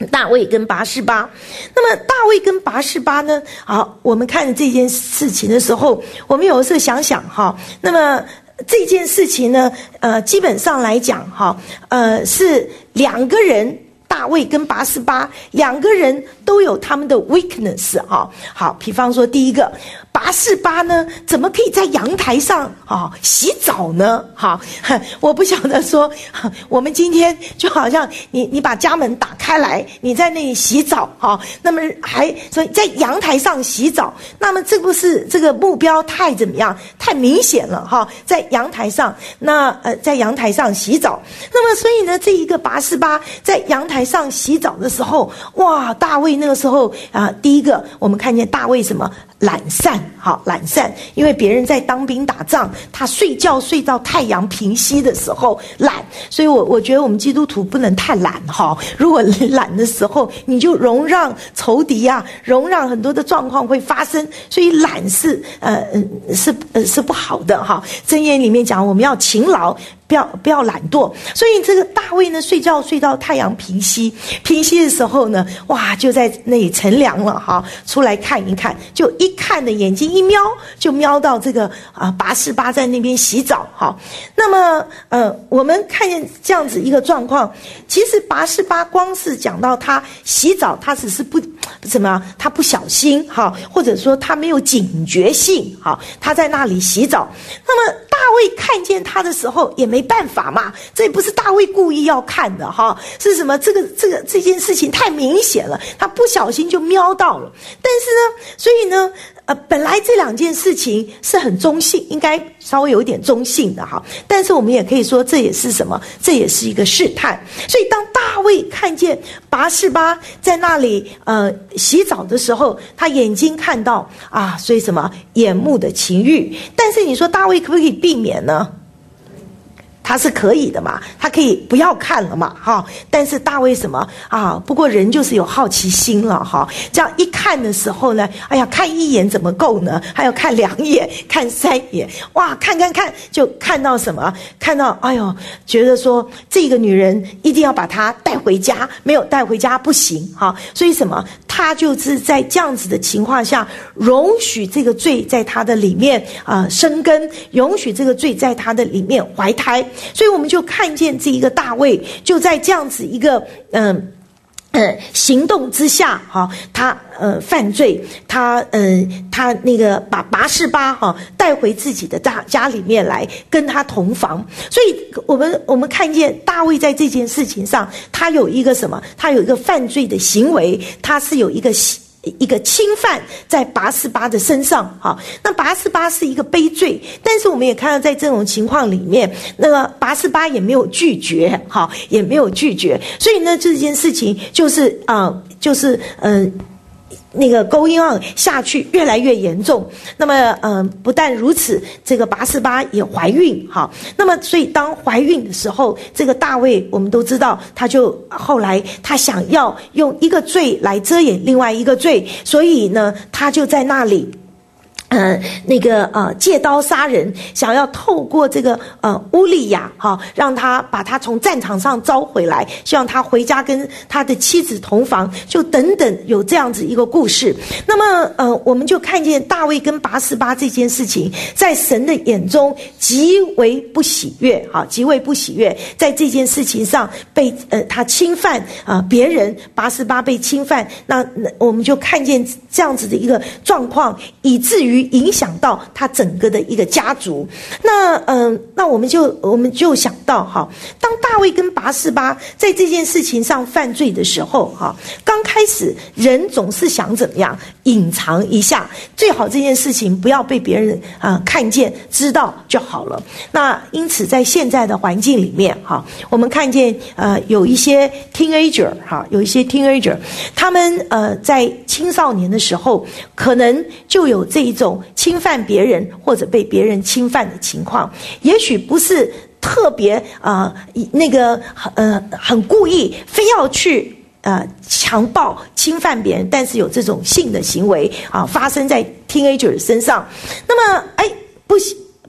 大卫跟拔示巴。那么大卫跟拔示巴呢，好，我们看这件事情的时候，我们有的时候想想哈，那么这件事情呢，呃，基本上来讲哈，呃，是两个人，大卫跟拔示巴两个人都有他们的 weakness 哈。好，比方说第一个，拔示巴呢，怎么可以在阳台上啊洗澡呢？哈，我不晓得说，我们今天就好像你你把家门打开来，你在那里洗澡哈，那么还所以在阳台上洗澡，那么这不是这个目标太怎么样？太明显了哈，在阳台上，那呃在阳台上洗澡，那么所以呢，这一个拔示巴在阳台上洗澡的时候，哇，大卫那个时候啊、呃，第一个我们看见大卫什么？懒散，好懒散，因为别人在当兵打仗，他睡觉睡到太阳平息的时候懒，所以我我觉得我们基督徒不能太懒哈。如果懒的时候，你就容让仇敌啊，容让很多的状况会发生，所以懒是呃是呃是不好的哈。箴言里面讲，我们要勤劳。不要不要懒惰，所以这个大卫呢，睡觉睡到太阳平息，平息的时候呢，哇，就在那里乘凉了哈，出来看一看，就一看的眼睛一瞄，就瞄到这个啊拔示巴在那边洗澡哈。那么呃，我们看见这样子一个状况，其实拔示巴光是讲到他洗澡，他只是不怎么，他不小心哈，或者说他没有警觉性哈，他在那里洗澡。那么大卫看见他的时候也没办法嘛，这也不是大卫故意要看的哈，是什么？这个这个这件事情太明显了，他不小心就瞄到了。但是呢，所以呢，呃，本来这两件事情是很中性，应该稍微有一点中性的哈。但是我们也可以说，这也是什么？这也是一个试探。所以当大卫看见拔示巴在那里呃洗澡的时候，他眼睛看到啊，所以什么眼目的情欲。但是你说大卫可不可以避免呢？他是可以的嘛，他可以不要看了嘛，哈。但是大卫什么啊？不过人就是有好奇心了，哈。这样一看的时候呢，哎呀，看一眼怎么够呢？还要看两眼，看三眼，哇，看看看，就看到什么？看到，哎呦，觉得说这个女人一定要把她带回家，没有带回家不行，哈。所以什么？他就是在这样子的情况下，容许这个罪在他的里面啊、呃、生根，容许这个罪在他的里面怀胎。所以我们就看见这一个大卫就在这样子一个嗯呃行动之下哈，他呃犯罪，他呃他那个把拔示巴哈带回自己的家家里面来跟他同房。所以我们我们看见大卫在这件事情上，他有一个什么？他有一个犯罪的行为，他是有一个一个侵犯在拔示巴的身上哈。那拔示巴是一个背罪，但是我们也看到在这种情况里面，那个拔示巴也没有拒绝哈，也没有拒绝，所以呢这件事情就是啊、呃，就是嗯。呃那个勾因案下去越来越严重，那么嗯、呃，不但如此，这个拔示巴也怀孕哈。那么所以当怀孕的时候，这个大卫我们都知道，他就后来他想要用一个罪来遮掩另外一个罪，所以呢，他就在那里。呃，那个呃，借刀杀人，想要透过这个呃乌利亚哈，让他把他从战场上招回来，希望他回家跟他的妻子同房，就等等有这样子一个故事。那么呃，我们就看见大卫跟拔示巴这件事情，在神的眼中极为不喜悦啊，极为不喜悦，在这件事情上被呃他侵犯啊、呃、别人，拔示巴被侵犯，那我们就看见这样子的一个状况，以至于影响到他整个的一个家族。那嗯、呃，那我们就我们就想到哈，当大卫跟拔示巴在这件事情上犯罪的时候哈，刚开始人总是想怎么样隐藏一下，最好这件事情不要被别人啊、呃、看见知道就好了。那因此在现在的环境里面哈，我们看见呃有一些 teenager 哈，有一些 teenager 他们呃在青少年的时候可能就有这一种侵犯别人或者被别人侵犯的情况，也许不是特别啊、呃、那个呃很故意非要去呃强暴侵犯别人，但是有这种性的行为啊、呃、发生在 teenager 身上。那么哎不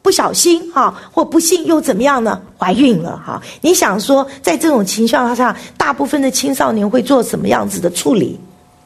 不小心哈，或不幸又怎么样呢？怀孕了哈。你想说，在这种情况下，大部分的青少年会做什么样子的处理？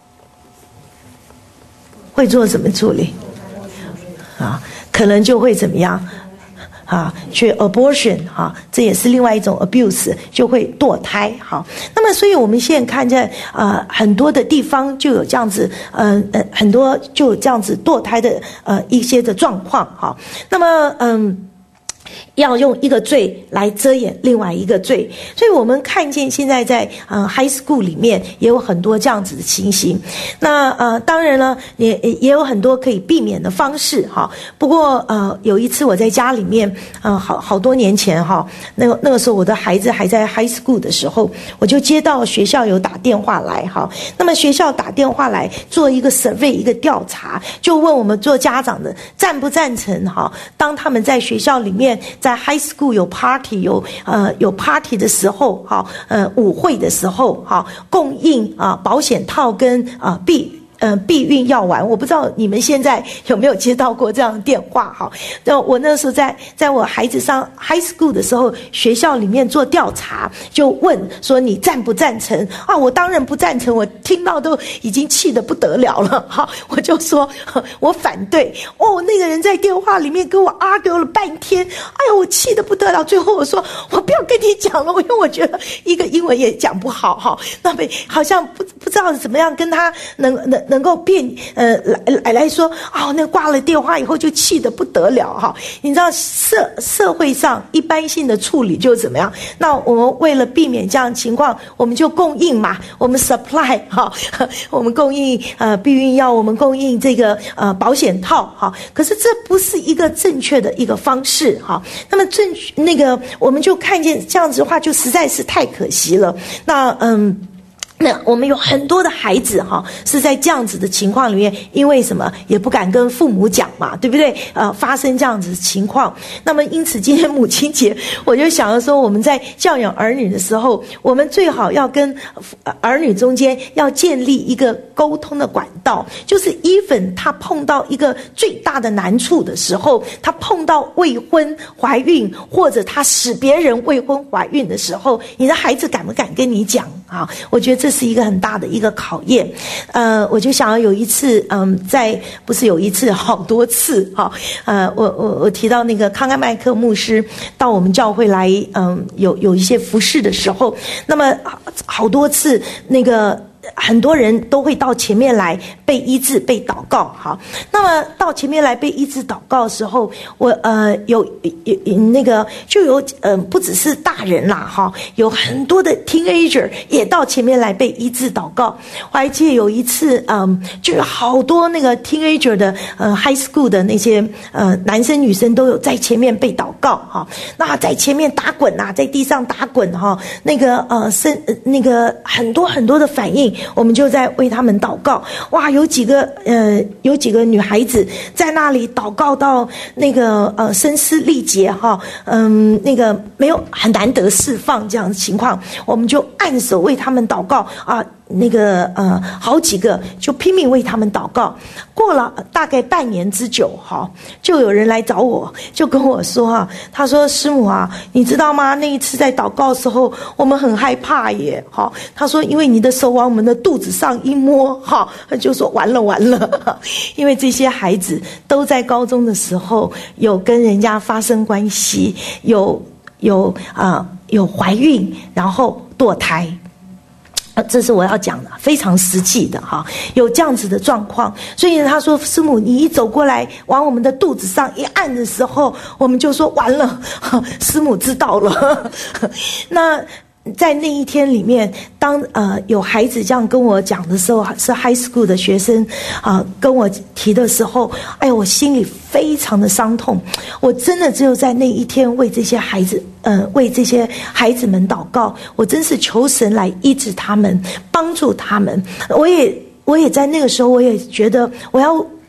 会做什么处理？啊，可能就会怎么样？啊，去 abortion 哈，这也是另外一种 abuse， 就会堕胎哈。那么，所以我们现在看见呃很多的地方就有这样子，呃呃很多就有这样子堕胎的呃一些的状况哈。那么嗯。要用一个罪来遮掩另外一个罪，所以我们看见现在在呃 high school 里面也有很多这样子的情形。那呃当然了，也也有很多可以避免的方式哈。不过呃有一次我在家里面，呃好好多年前哈，那个那个时候我的孩子还在 high school 的时候，我就接到学校有打电话来哈。那么学校打电话来做一个 survey 一个调查，就问我们做家长的赞不赞成哈，当他们在学校里面在 high school 有 party 有呃有 party 的时候哈，呃舞会的时候哈，供应啊保险套跟啊避呃避孕药丸。我不知道你们现在有没有接到过这样的电话哈？那我那时候在在我孩子上 high school 的时候，学校里面做调查，就问说你赞不赞成啊？我当然不赞成，我听到都已经气得不得了了哈，我就说我反对。哦，那个人在电话里面跟我 argue 了半天，哎呦，我气得不得了。最后我说我不要跟你讲了，因为我觉得一个英文也讲不好哈，那么好像不不知道怎么样跟他能能能够辩呃来来来说，哦，那挂了电话以后就气得不得了哈。你知道社社会上一般性的处理就怎么样？那我们为了避免这样的情况，我们就供应嘛，我们 supply 哈，我们供应呃避孕药，我们供应这个呃保险套哈。可是这不是一个正确的一个方式哈。那么正那个我们就看见这样子的话，就实在是太可惜了。那嗯。那我们有很多的孩子哈，是在这样子的情况里面，因为什么也不敢跟父母讲嘛，对不对？呃，发生这样子的情况。那么因此今天母亲节，我就想要说，我们在教养儿女的时候，我们最好要跟儿女中间要建立一个沟通的管道，就是 even 他碰到一个最大的难处的时候，他碰到未婚怀孕，或者他使别人未婚怀孕的时候，你的孩子敢不敢跟你讲啊？我觉得这这是一个很大的一个考验。呃，我就想要有一次，嗯，在不是有一次，好多次哈。呃，我我我提到那个康甘麦克牧师到我们教会来，嗯，有有一些服事的时候，那么好多次那个。很多人都会到前面来被医治、被祷告，哈。那么到前面来被医治、祷告的时候，我呃有有那个就有呃不只是大人啦，哈，有很多的 teenager 也到前面来被医治、祷告。我还记得有一次，嗯，就有好多那个 teenager 的呃 high school 的那些呃男生女生都有在前面被祷告，哈。那在前面打滚呐、啊，在地上打滚哈，那个呃身那个很多很多的反应。我们就在为他们祷告。哇，有几个呃，有几个女孩子在那里祷告到那个呃声嘶力竭哈，嗯，那个没有很难得释放这样的情况，我们就按手为他们祷告啊。那个呃，好几个就拼命为他们祷告。过了大概半年之久，哈，就有人来找我，就跟我说啊，他说师母啊，你知道吗？那一次在祷告的时候，我们很害怕耶，哈。他说，因为你的手往我们的肚子上一摸，哈，他就说完了完了，因为这些孩子都在高中的时候有跟人家发生关系，有有啊、呃、有怀孕，然后堕胎。这是我要讲的，非常实际的哈，有这样子的状况。所以他说，师母，你一走过来往我们的肚子上一按的时候，我们就说完了，师母知道了。那在那一天里面，当呃有孩子这样跟我讲的时候，是 high school 的学生啊、呃、跟我提的时候，哎呦，我心里非常的伤痛。我真的只有在那一天为这些孩子，呃，为这些孩子们祷告。我真是求神来医治他们，帮助他们。我也我也在那个时候，我也觉得我要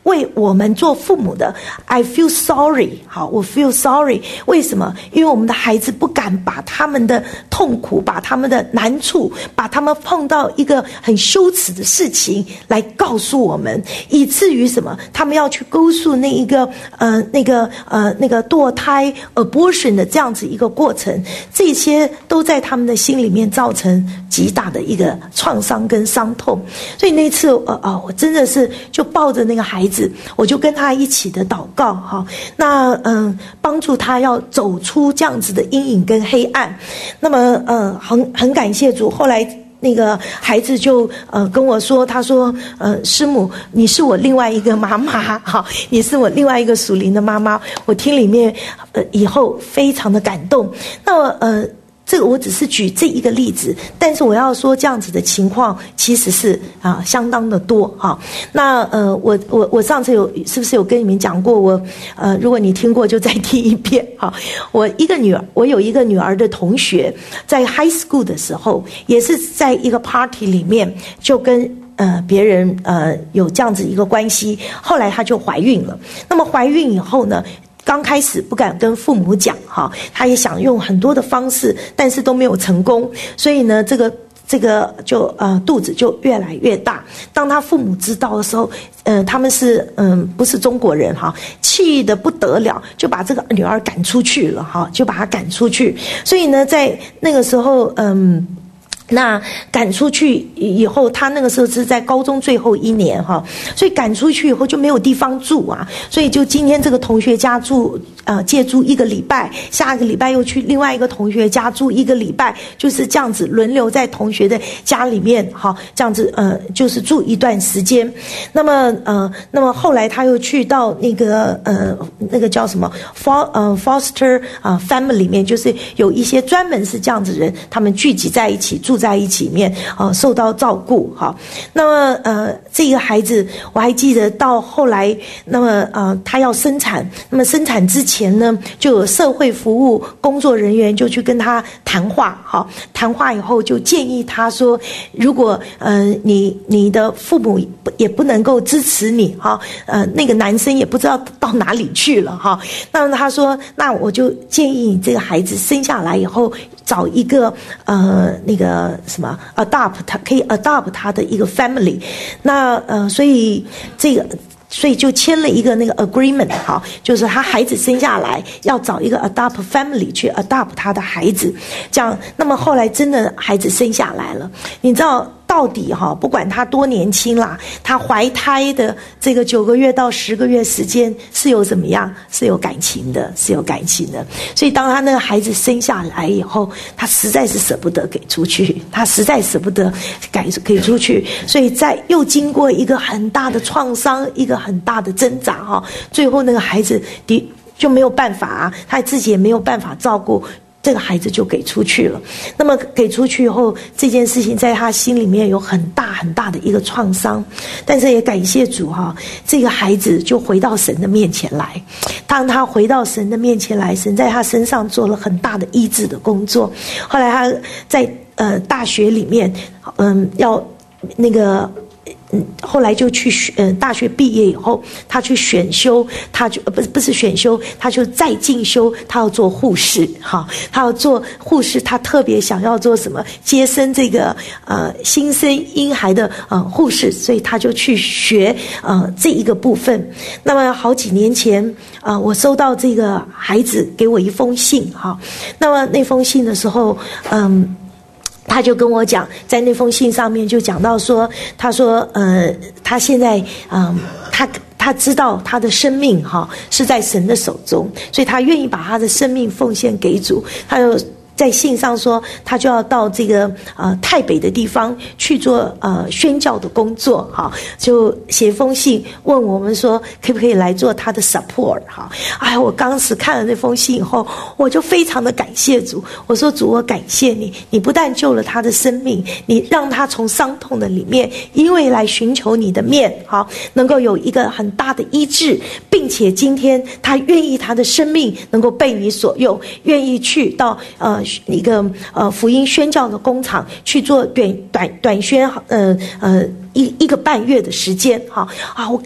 为我们做父母的 I feel sorry， 好，我 feel sorry， 为什么？因为我们的孩子不敢把他们的痛苦，把他们的难处，把他们碰到一个很羞耻的事情来告诉我们，以至于什么？他们要去勾述那一个呃那个呃那个堕胎 abortion 的这样子一个过程，这些都在他们的心里面造成极大的一个创伤跟伤痛。所以那次呃呃我真的是就抱着那个孩子，我就跟他一起的祷告哈，那嗯、呃、帮助他要走出这样子的阴影跟黑暗。那么呃很很感谢主，后来那个孩子就呃跟我说，他说呃师母，你是我另外一个妈妈哈，你是我另外一个属灵的妈妈。我听里面呃以后非常的感动。那么呃这个我只是举这一个例子，但是我要说这样子的情况其实是啊相当的多哈。那呃我我我上次有是不是有跟你们讲过？我呃如果你听过就再听一遍哈。我一个女儿，我有一个女儿的同学，在 high school 的时候，也是在一个 party 里面就跟呃别人呃有这样子一个关系，后来她就怀孕了。那么怀孕以后呢，刚开始不敢跟父母讲哈，他也想用很多的方式，但是都没有成功，所以呢，这个这个就呃肚子就越来越大。当他父母知道的时候，呃，他们是嗯、呃、不是中国人哈，气得不得了，就把这个女儿赶出去了哈，就把她赶出去。所以呢，在那个时候，嗯。那赶出去以后，他那个时候是在高中最后一年哈，所以赶出去以后就没有地方住啊，所以就今天这个同学家住呃借住一个礼拜，下个礼拜又去另外一个同学家住一个礼拜，就是这样子轮流在同学的家里面哈，这样子呃就是住一段时间。那么呃那么后来他又去到那个呃那个叫什么 for 呃 foster 啊、呃、family 里面，就是有一些专门是这样子人，他们聚集在一起住在一起面呃受到照顾哈。那么呃这个孩子我还记得到后来，那么呃他要生产，那么生产之前呢，就有社会服务工作人员就去跟他谈话哈，谈话以后就建议他说，如果呃你你的父母也不能够支持你哈，呃那个男生也不知道到哪里去了哈，那么他说，那我就建议你这个孩子生下来以后找一个呃那个什么 adopt 他可以 adopt 他的一个 family， 那呃所以这个所以就签了一个那个 agreement 哈，就是他孩子生下来要找一个 adopt family 去 adopt 他的孩子，这样，那么后来真的孩子生下来了，你知道。到底哈，不管他多年轻啦，他怀胎的这个九个月到十个月时间是有怎么样？是有感情的，是有感情的。所以当他那个孩子生下来以后，他实在是舍不得给出去，他实在舍不得给给出去，所以在又经过一个很大的创伤，一个很大的挣扎哈，最后那个孩子的就没有办法啊，他自己也没有办法照顾。这个孩子就给出去了，那么给出去以后，这件事情在他心里面有很大很大的一个创伤，但是也感谢主哈，这个孩子就回到神的面前来。当他回到神的面前来，神在他身上做了很大的医治的工作。后来他在呃大学里面，嗯，要那个。嗯，后来就去选，嗯，大学毕业以后，他去选修，他就呃不是不是选修，他就再进修，他要做护士，哈，他要做护士，他特别想要做什么，接生这个呃新生婴孩的呃护士，所以他就去学呃这一个部分。那么好几年前啊、呃，我收到这个孩子给我一封信，哈，那么那封信的时候，嗯。他就跟我讲，在那封信上面就讲到说，他说，呃，他现在，嗯、呃，他他知道他的生命哈是在神的手中，所以他愿意把他的生命奉献给主。他就在信上说，他就要到这个呃泰北的地方去做呃宣教的工作，哈，就写封信问我们说，可不可以来做他的 support 哈？哎，我当时看了那封信以后，我就非常的感谢主。我说主，我感谢你，你不但救了他的生命，你让他从伤痛的里面，因为来寻求你的面，好，能够有一个很大的医治，并且今天他愿意他的生命能够被你所用，愿意去到呃。一个呃福音宣教的工厂去做短短短宣，呃呃一一个半月的时间哈啊，我感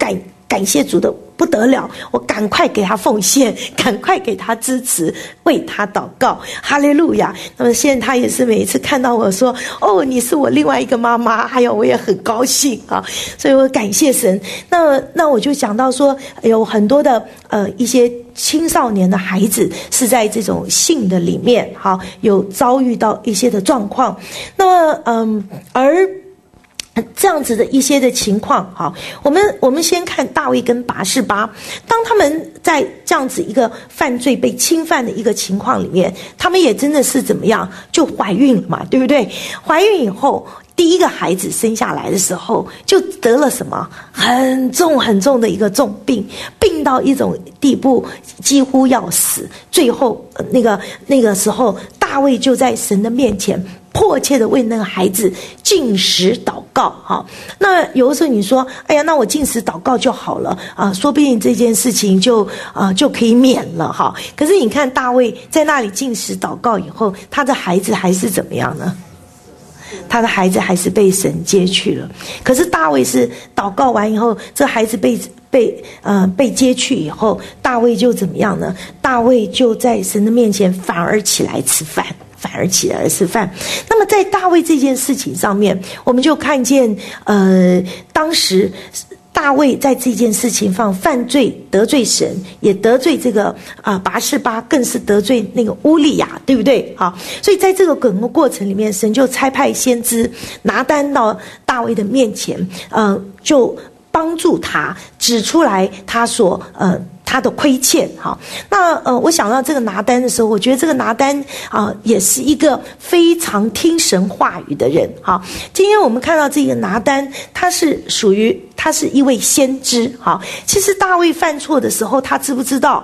感谢主的不得了，我赶快给他奉献，赶快给他支持，为他祷告，哈利路亚。那么现在他也是每一次看到我说，哦，你是我另外一个妈妈，还有我也很高兴啊，所以我感谢神。那那我就讲到说，有很多的呃一些青少年的孩子是在这种性的里面，哈，有遭遇到一些的状况。那么嗯，而这样子的一些的情况，好，我们我们先看大卫跟拔示巴，当他们在这样子一个犯罪被侵犯的一个情况里面，他们也真的是怎么样，就怀孕了嘛，对不对？怀孕以后，第一个孩子生下来的时候，就得了什么很重很重的一个重病，病到一种地步，几乎要死。最后那个那个时候，大卫就在神的面前迫切的为那个孩子禁食祷告。哈，那有的时候你说，哎呀，那我禁食祷告就好了啊，说不定这件事情就啊就可以免了哈。可是你看大卫在那里禁食祷告以后，他的孩子还是怎么样呢？他的孩子还是被神接去了。可是大卫是祷告完以后，这孩子被被呃被接去以后，大卫就怎么样呢？大卫就在神的面前反而起来吃饭。反而起来吃饭。那么在大卫这件事情上面，我们就看见呃当时大卫在这件事情上犯罪，得罪神，也得罪这个啊、呃、拔示巴，更是得罪那个乌利亚，对不对？好，所以在这个整个过程里面，神就差派先知拿单到大卫的面前，呃，就帮助他指出来他所呃他的亏欠。哈，那呃，我想到这个拿单的时候，我觉得这个拿单啊、呃，也是一个非常听神话语的人。哈，今天我们看到这个拿单，他是属于他是一位先知。哈，其实大卫犯错的时候，他知不知道？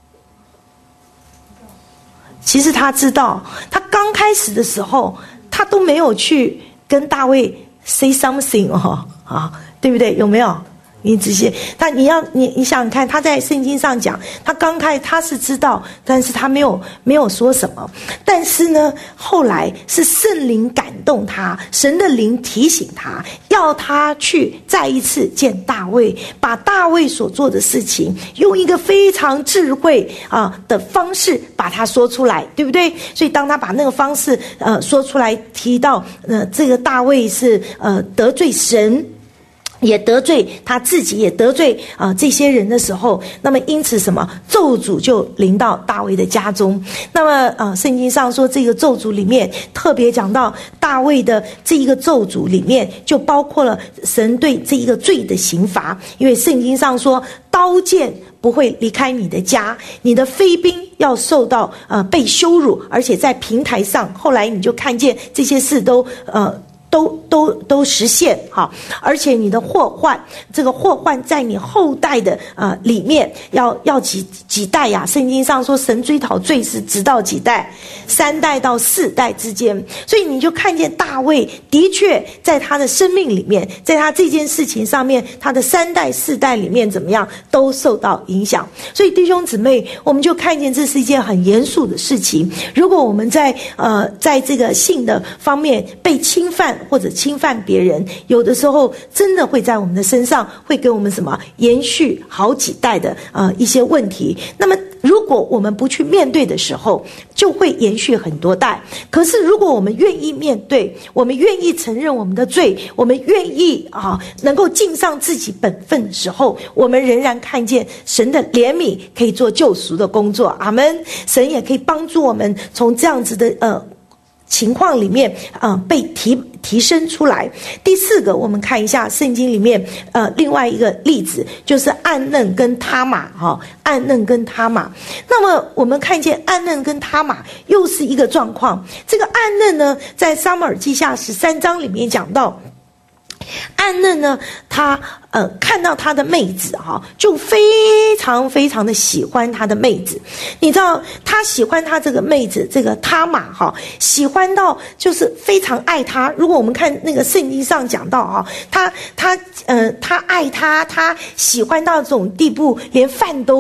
其实他知道，他刚开始的时候，他都没有去跟大卫 say something 哦，啊，对不对？有没有？你仔细，但你要你你想想看，他在圣经上讲，他刚开他是知道，但是他没有没有说什么。但是呢，后来是圣灵感动他，神的灵提醒他，要他去再一次见大卫，把大卫所做的事情用一个非常智慧啊的方式把它说出来，对不对？所以当他把那个方式呃说出来，提到呃这个大卫是呃得罪神，也得罪他自己，也得罪啊、呃、这些人的时候，那么因此什么咒诅就临到大卫的家中。那么啊、呃，圣经上说这个咒诅里面特别讲到大卫的这一个咒诅里面，就包括了神对这一个罪的刑罚。因为圣经上说，刀剑不会离开你的家，你的妃嫔要受到呃被羞辱，而且在平台上，后来你就看见这些事都呃。都都都实现哈，而且你的祸患，这个祸患在你后代的呃里面，要要几几代呀？圣经上说，神追讨罪是直到几代，三代到四代之间。所以你就看见大卫的确在他的生命里面，在他这件事情上面，他的三代四代里面怎么样都受到影响。所以弟兄姊妹，我们就看见这是一件很严肃的事情。如果我们在呃在这个性的方面被侵犯，或者侵犯别人，有的时候真的会在我们的身上会给我们什么延续好几代的呃一些问题。那么如果我们不去面对的时候，就会延续很多代。可是如果我们愿意面对，我们愿意承认我们的罪，我们愿意啊能够尽上自己本分的时候，我们仍然看见神的怜悯可以做救赎的工作。阿们。神也可以帮助我们从这样子的呃情况里面啊、呃、被提提升出来。第四个，我们看一下圣经里面呃另外一个例子，就是暗嫩跟他玛哈、哦，暗嫩跟他玛。那么我们看见暗嫩跟他玛又是一个状况。这个暗嫩呢，在撒母耳记下十三章里面讲到，暗嫩呢，他呃看到他的妹子哈、哦，就非常非常的喜欢他的妹子。你知道他喜欢他这个妹子，这个他玛哈、哦，喜欢到就是非常爱他。如果我们看那个圣经上讲到哈、哦，他他呃他爱他，他喜欢到这种地步，连饭都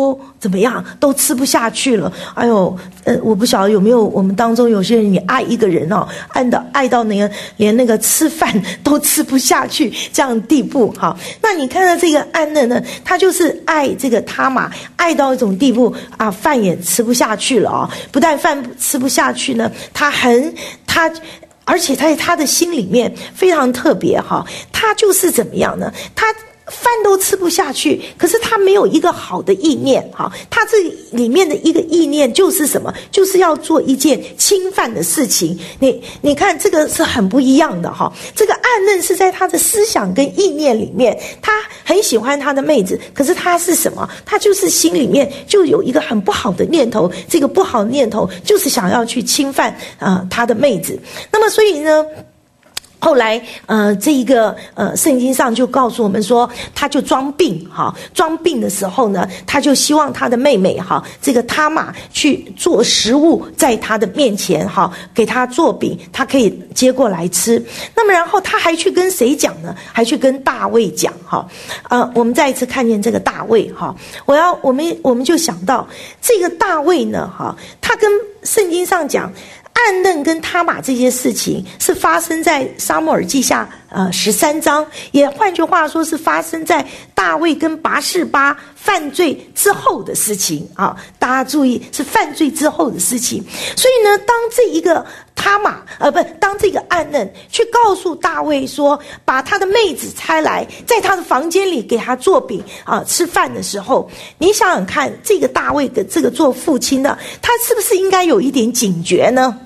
怎么样都吃不下去了。哎呦，呃，我不晓得有没有我们当中有些人，你爱一个人哦，爱到爱到那个连那个吃饭都吃不下去这样的地步哈。那你看到这个暗嫩呢，他就是爱这个他玛，爱到一种地步啊，饭也吃不下去了啊、哦。不但饭吃不下去呢，他很他。而且他在他的心里面非常特别哈，他就是怎么样呢？他饭都吃不下去，可是他没有一个好的意念哈。他这里面的一个意念就是什么？就是要做一件侵犯的事情。你你看这个是很不一样的哈。这个暗嫩是在他的思想跟意念里面，他很喜欢他的妹子，可是他是什么？他就是心里面就有一个很不好的念头，这个不好的念头就是想要去侵犯啊、呃、他的妹子。那么所以呢？后来，呃，这一个呃，圣经上就告诉我们说，他就装病哈，装病的时候呢，他就希望他的妹妹哈，这个他玛去做食物在他的面前哈，给他做饼，他可以接过来吃。那么然后他还去跟谁讲呢？还去跟大卫讲哈。呃，我们再一次看见这个大卫哈，我要我们我们就想到这个大卫呢哈，他跟圣经上讲。暗嫩跟他玛这些事情是发生在撒母耳记下呃十三章，也换句话说是发生在大卫跟拔示巴犯罪之后的事情啊！大家注意，是犯罪之后的事情。所以呢，当这一个他玛呃不，当这个暗嫩去告诉大卫说，把他的妹子差来，在他的房间里给他做饼啊吃饭的时候，你想想看，这个大卫的这个做父亲的，他是不是应该有一点警觉呢？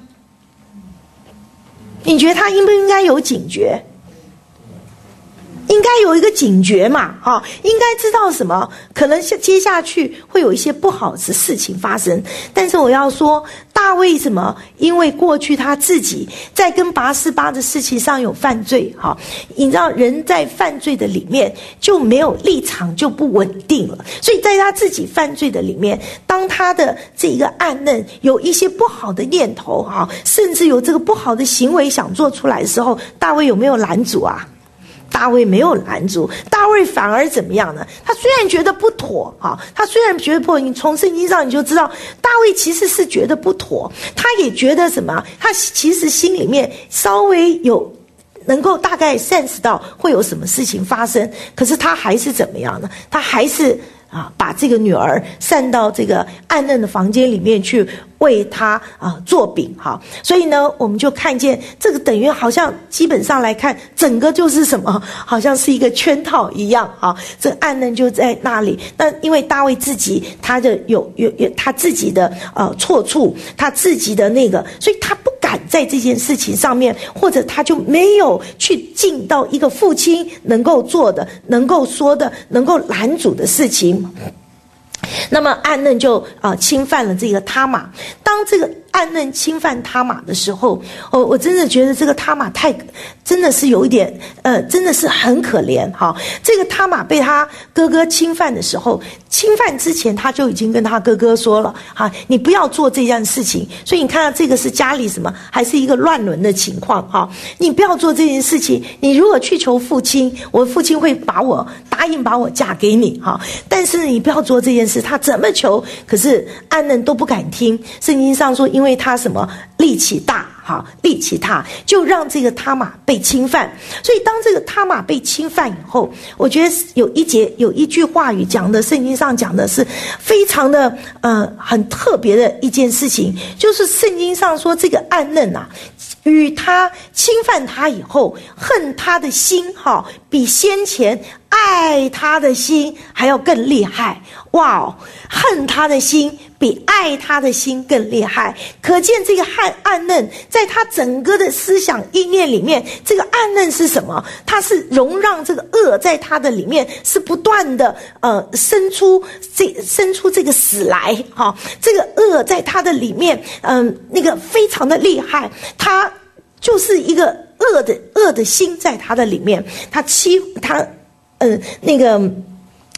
你觉得他应不应该有警觉？应该有一个警觉嘛，哈、哦，应该知道什么，可能接下去会有一些不好的事情发生。但是我要说，大卫什么？因为过去他自己在跟拔示巴的事情上有犯罪，哈、哦，你知道人在犯罪的里面就没有立场，就不稳定了。所以在他自己犯罪的里面，当他的这一个暗嫩有一些不好的念头，哈、哦，甚至有这个不好的行为想做出来的时候，大卫有没有拦阻啊？大卫没有拦住，大卫反而怎么样呢？他虽然觉得不妥啊，他虽然觉得不妥，你从圣经上你就知道，大卫其实是觉得不妥，他也觉得什么？他其实心里面稍微有能够大概 sense 到会有什么事情发生，可是他还是怎么样呢？他还是啊，把这个女儿散到这个暗嫩的房间里面去。为他啊、呃、做饼哈，所以呢，我们就看见这个等于好像基本上来看，整个就是什么，好像是一个圈套一样啊。这暗嫩就在那里，那因为大卫自己他的有有有他自己的呃错处，他自己的那个，所以他不敢在这件事情上面，或者他就没有去尽到一个父亲能够做的、能够说的、能够拦阻的事情。那么暗嫩就啊、呃、侵犯了这个他玛。当这个暗嫩侵犯他玛的时候，我、哦、我真的觉得这个他玛太真的是有一点呃，真的是很可怜哈。这个他玛被他哥哥侵犯的时候，侵犯之前他就已经跟他哥哥说了哈，你不要做这件事情。所以你看到这个是家里什么，还是一个乱伦的情况哈。你不要做这件事情，你如果去求父亲，我父亲会把我答应把我嫁给你哈。但是你不要做这件事，他怎么求，可是暗嫩都不敢听。圣经上说，因为他什么力气大哈，力气大，就让这个他玛被侵犯。所以当这个他玛被侵犯以后，我觉得有一节有一句话语讲的，圣经上讲的是非常的呃很特别的一件事情，就是圣经上说这个暗嫩啊，与他侵犯他以后，恨他的心哈，比先前爱他的心还要更厉害。哇哦，恨他的心比爱他的心更厉害，可见这个暗暗嫩在他整个的思想意念里面，这个暗嫩是什么？他是容让这个恶在他的里面是不断的呃生出这生出这个死来哈、哦，这个恶在他的里面嗯、呃、那个非常的厉害，他就是一个恶的恶的心在他的里面，他欺他嗯、呃、那个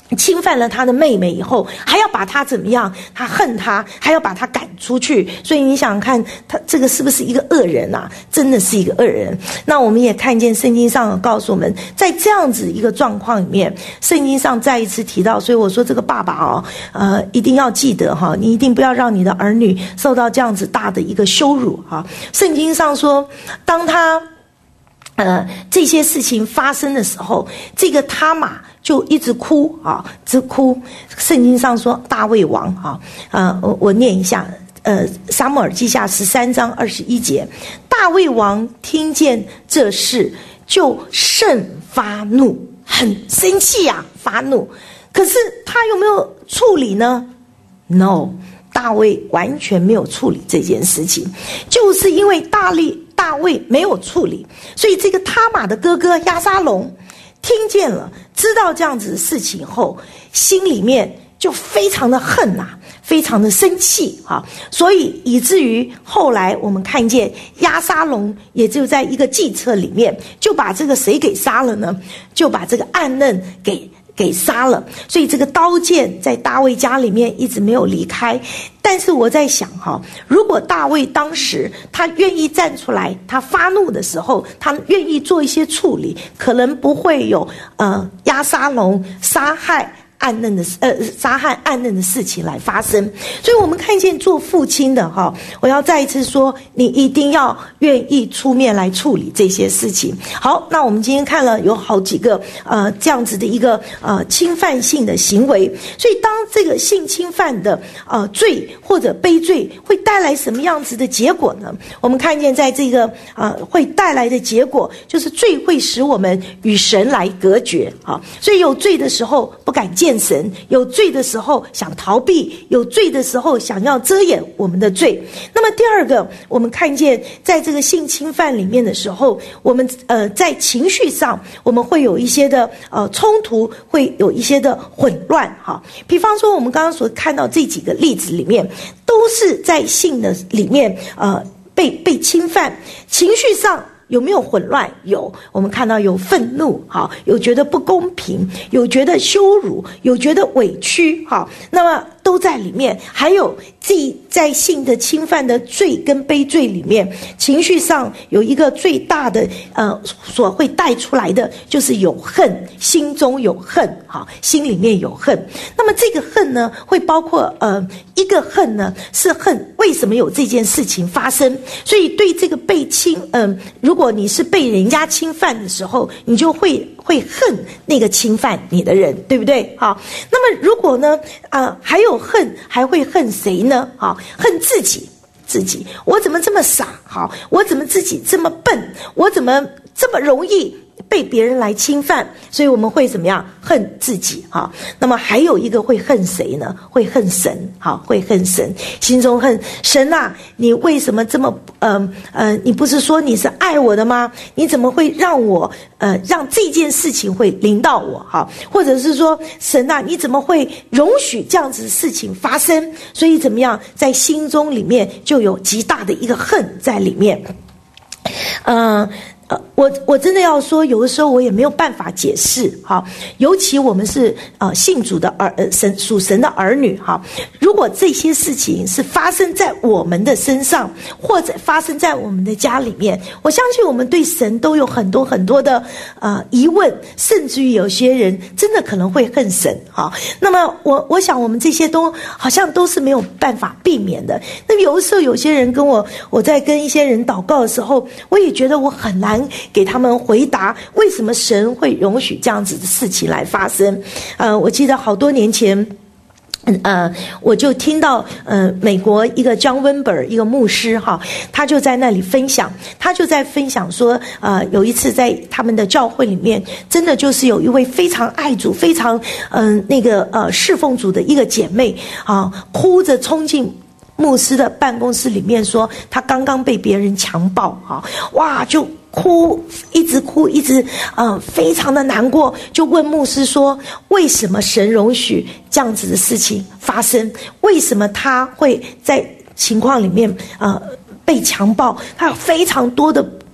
侵犯了他的妹妹以后，还要把他怎么样？他恨他，还要把他赶出去。所以你想想看，他这个是不是一个恶人啊？真的是一个恶人。那我们也看见圣经上告诉我们，在这样子一个状况里面，圣经上再一次提到，所以我说这个爸爸哦，呃，一定要记得哈，你一定不要让你的儿女受到这样子大的一个羞辱哈。圣经上说，当他呃这些事情发生的时候，这个他玛就一直哭啊，直哭。圣经上说大卫王啊，呃，我我念一下，呃，撒母耳记下十三章二十一节，大卫王听见这事就甚发怒，很生气啊，发怒。可是他有没有处理呢 ？No， 大卫完全没有处理这件事情，就是因为大力大卫没有处理，所以这个他玛的哥哥押沙龙听见了，知道这样子的事情后，心里面就非常的恨呐、啊，非常的生气啊，所以以至于后来我们看见押沙龙也就在一个计策里面，就把这个谁给杀了呢？就把这个暗嫩给给杀了。所以这个刀剑在大卫家里面一直没有离开。但是我在想哈，如果大卫当时他愿意站出来，他发怒的时候，他愿意做一些处理，可能不会有呃押沙龙杀害暗嫩的呃杀害暗嫩的事情来发生。所以我们看见做父亲的哈，我要再一次说，你一定要愿意出面来处理这些事情。好，那我们今天看了有好几个呃这样子的一个呃侵犯性的行为。所以当这个性侵犯的呃罪或者背罪会带来什么样子的结果呢？我们看见在这个呃会带来的结果就是罪会使我们与神来隔绝啊。所以有罪的时候不敢见神，有罪的时候想逃避，有罪的时候想要遮掩我们的罪。那么第二个，我们看见在这个性侵犯里面的时候，我们呃在情绪上我们会有一些的呃冲突，会有一些的混乱哈。比方说我们刚刚所看到这几个例子里面，都是在性的里面呃被被侵犯，情绪上有没有混乱？有，我们看到有愤怒，好，有觉得不公平，有觉得羞辱，有觉得委屈，好，那么都在里面。还有既在性的侵犯的罪跟背罪里面，情绪上有一个最大的呃所会带出来的就是有恨，心中有恨，好，心里面有恨。那么这个恨呢，会包括呃一个恨呢是恨为什么有这件事情发生，所以对这个被侵，嗯、呃，如果如果你是被人家侵犯的时候，你就会会恨那个侵犯你的人，对不对？好，那么如果呢，呃，还有恨，还会恨谁呢？好，恨自己，自己，我怎么这么傻？好，我怎么自己这么笨？我怎么这么容易被别人来侵犯？所以我们会怎么样？恨自己。好，那么还有一个会恨谁呢？会恨神。好，会恨神，心中恨神啊！你为什么这么呃呃？你不是说你是爱我的吗？你怎么会让我呃让这件事情会临到我？好，或者是说神啊，你怎么会容许这样子的事情发生？所以怎么样，在心中里面就有极大的一个恨在里面。嗯、呃。呃，我我真的要说，有的时候我也没有办法解释哈，尤其我们是呃信主的儿呃神属神的儿女哈，如果这些事情是发生在我们的身上，或者发生在我们的家里面，我相信我们对神都有很多很多的呃疑问，甚至于有些人真的可能会恨神哈。那么我我想我们这些都好像都是没有办法避免的。那有的时候有些人跟我我在跟一些人祷告的时候，我也觉得我很难给他们回答为什么神会容许这样子的事情来发生。呃，我记得好多年前呃，我就听到呃，美国一个 John Wimber 一个牧师哈，他就在那里分享，他就在分享说，呃，有一次在他们的教会里面，真的就是有一位非常爱主、非常嗯、呃、那个呃侍奉主的一个姐妹啊，哭着冲进牧师的办公室里面说，她刚刚被别人强暴啊，哇就。哭，一直哭，一直，呃，非常的难过，就问牧师说：为什么神容许这样子的事情发生？为什么他会在情况里面，呃，被强暴？他有非常多的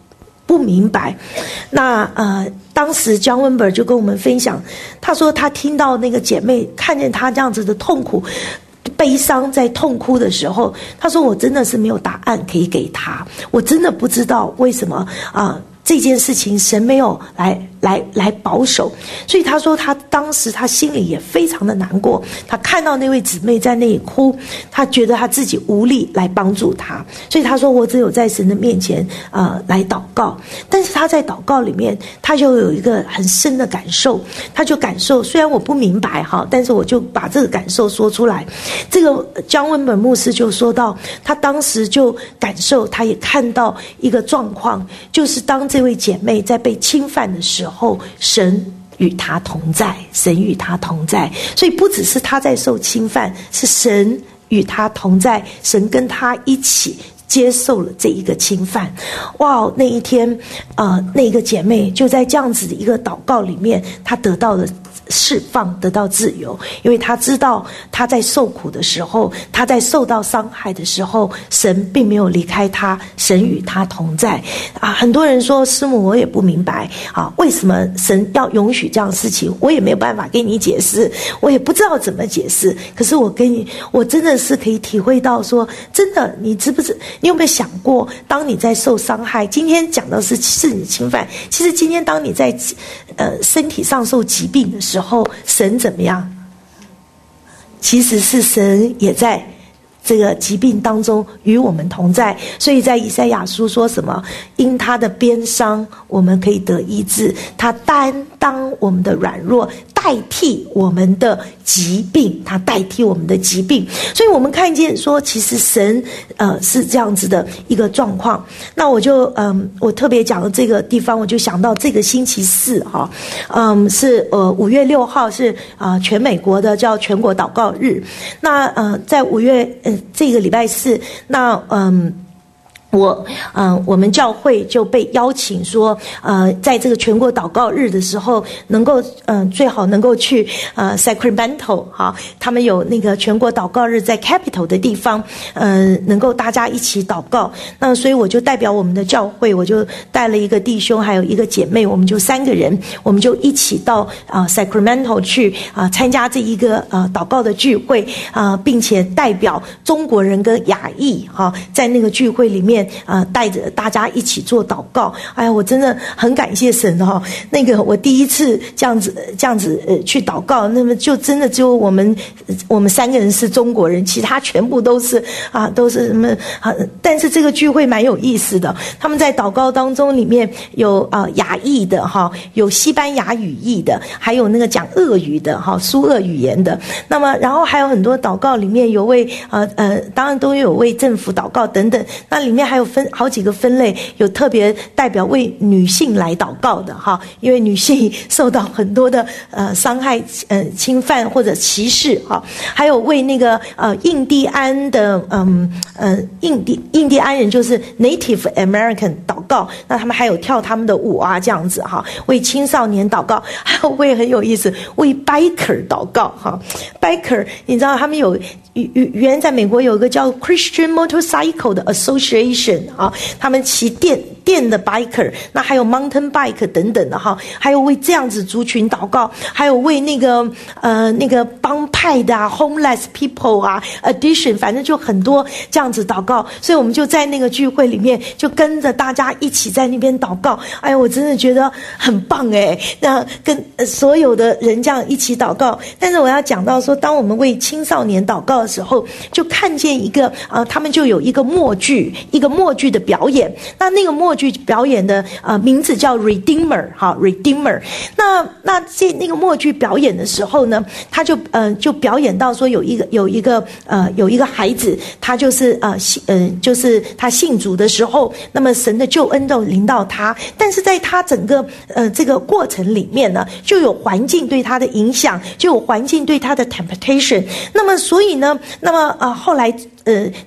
不明白。那呃，当时 John Wimber 就跟我们分享，他说他听到那个姐妹看见他这样子的痛苦、悲伤在痛哭的时候，他说我真的是没有答案可以给他，我真的不知道为什么啊、呃、这件事情神没有来来来保守。所以他说他当时他心里也非常的难过，他看到那位姊妹在那里哭，他觉得他自己无力来帮助他，所以他说我只有在神的面前呃来祷告。但是他在祷告里面他就有一个很深的感受，他就感受，虽然我不明白哈，但是我就把这个感受说出来。这个John Wimber牧师就说到，他当时就感受，他也看到一个状况，就是当这位姐妹在被侵犯的时候，神与她同在，神与她同在。所以不只是她在受侵犯，是神与她同在，神跟她一起接受了这一个侵犯。哇，那一天呃，那个姐妹就在这样子的一个祷告里面，她得到了释放，得到自由。因为她知道她在受苦的时候，她在受到伤害的时候，神并没有离开她，神与她同在啊。很多人说师母我也不明白啊，为什么神要允许这样的事情，我也没有办法给你解释，我也不知道怎么解释。可是我跟你，我真的是可以体会到说，真的，你知不知你有没有想过，当你在受伤害，今天讲的是是你侵犯，其实今天当你在呃身体上受疾病的时候，神怎么样？其实是神也在这个疾病当中与我们同在。所以在以赛亚书说什么？因他的鞭伤我们可以得医治，他担当我们的软弱，代替我们的疾病，他代替我们的疾病。所以我们看见说，其实神呃是这样子的一个状况。那我就嗯，我特别讲的这个地方，我就想到这个星期四哈，嗯，是呃五月六号是啊、呃、全美国的叫全国祷告日。那呃在五月呃这个礼拜四，那嗯。我嗯、呃，我们教会就被邀请说，呃，在这个全国祷告日的时候，能够嗯、呃，最好能够去呃 Sacramento 哈，他们有那个全国祷告日在 Capital 的地方，嗯、呃，能够大家一起祷告。那所以我就代表我们的教会，我就带了一个弟兄，还有一个姐妹，我们就三个人，我们就一起到啊、呃、Sacramento 去啊、呃、参加这一个呃祷告的聚会啊、呃，并且代表中国人跟亚裔哈、啊，在那个聚会里面。呃，带着大家一起做祷告。哎呀，我真的很感谢神哈、哦。那个我第一次这样子这样子呃去祷告，那么就真的只有我们我们三个人是中国人，其他全部都是啊都是什么啊？但是这个聚会蛮有意思的，他们在祷告当中里面有啊亚裔的哈，有西班牙语裔的，还有那个讲俄语的哈，苏俄语言的。那么然后还有很多祷告里面有为呃呃，当然都有为政府祷告等等。那里面还有分好几个分类，有特别代表为女性来祷告的哈，因为女性受到很多的呃伤害、呃侵犯或者歧视哈，还有为那个呃印第安的嗯呃印第印第安人就是 Native American 祷告，那他们还有跳他们的舞啊这样子哈，为青少年祷告，还有为很有意思为 biker 祷告哈 ，biker 你知道他们有原来在美国有一个叫 Christian Motorcycle 的 Association 啊，他们骑电电的 biker， 那还有 mountain bike 等等的哈，还有为这样子族群祷告，还有为那个呃那个帮派的啊 homeless people 啊 addition， 反正就很多这样子祷告，所以我们就在那个聚会里面就跟着大家一起在那边祷告。哎呀，我真的觉得很棒哎，那跟所有的人这样一起祷告。但是我要讲到说，当我们为青少年祷告的时候，就看见一个啊、呃，他们就有一个默剧，一个默剧的表演。那那个默剧表演的呃名字叫 Redeemer 哈 Redeemer。那那这那个默剧表演的时候呢，他就呃就表演到说有一个有一个呃有一个孩子，他就是呃信呃就是他信主的时候，那么神的救恩都临到他，但是在他整个呃这个过程里面呢，就有环境对他的影响，就有环境对他的 temptation。那么所以呢，那么呃后来呃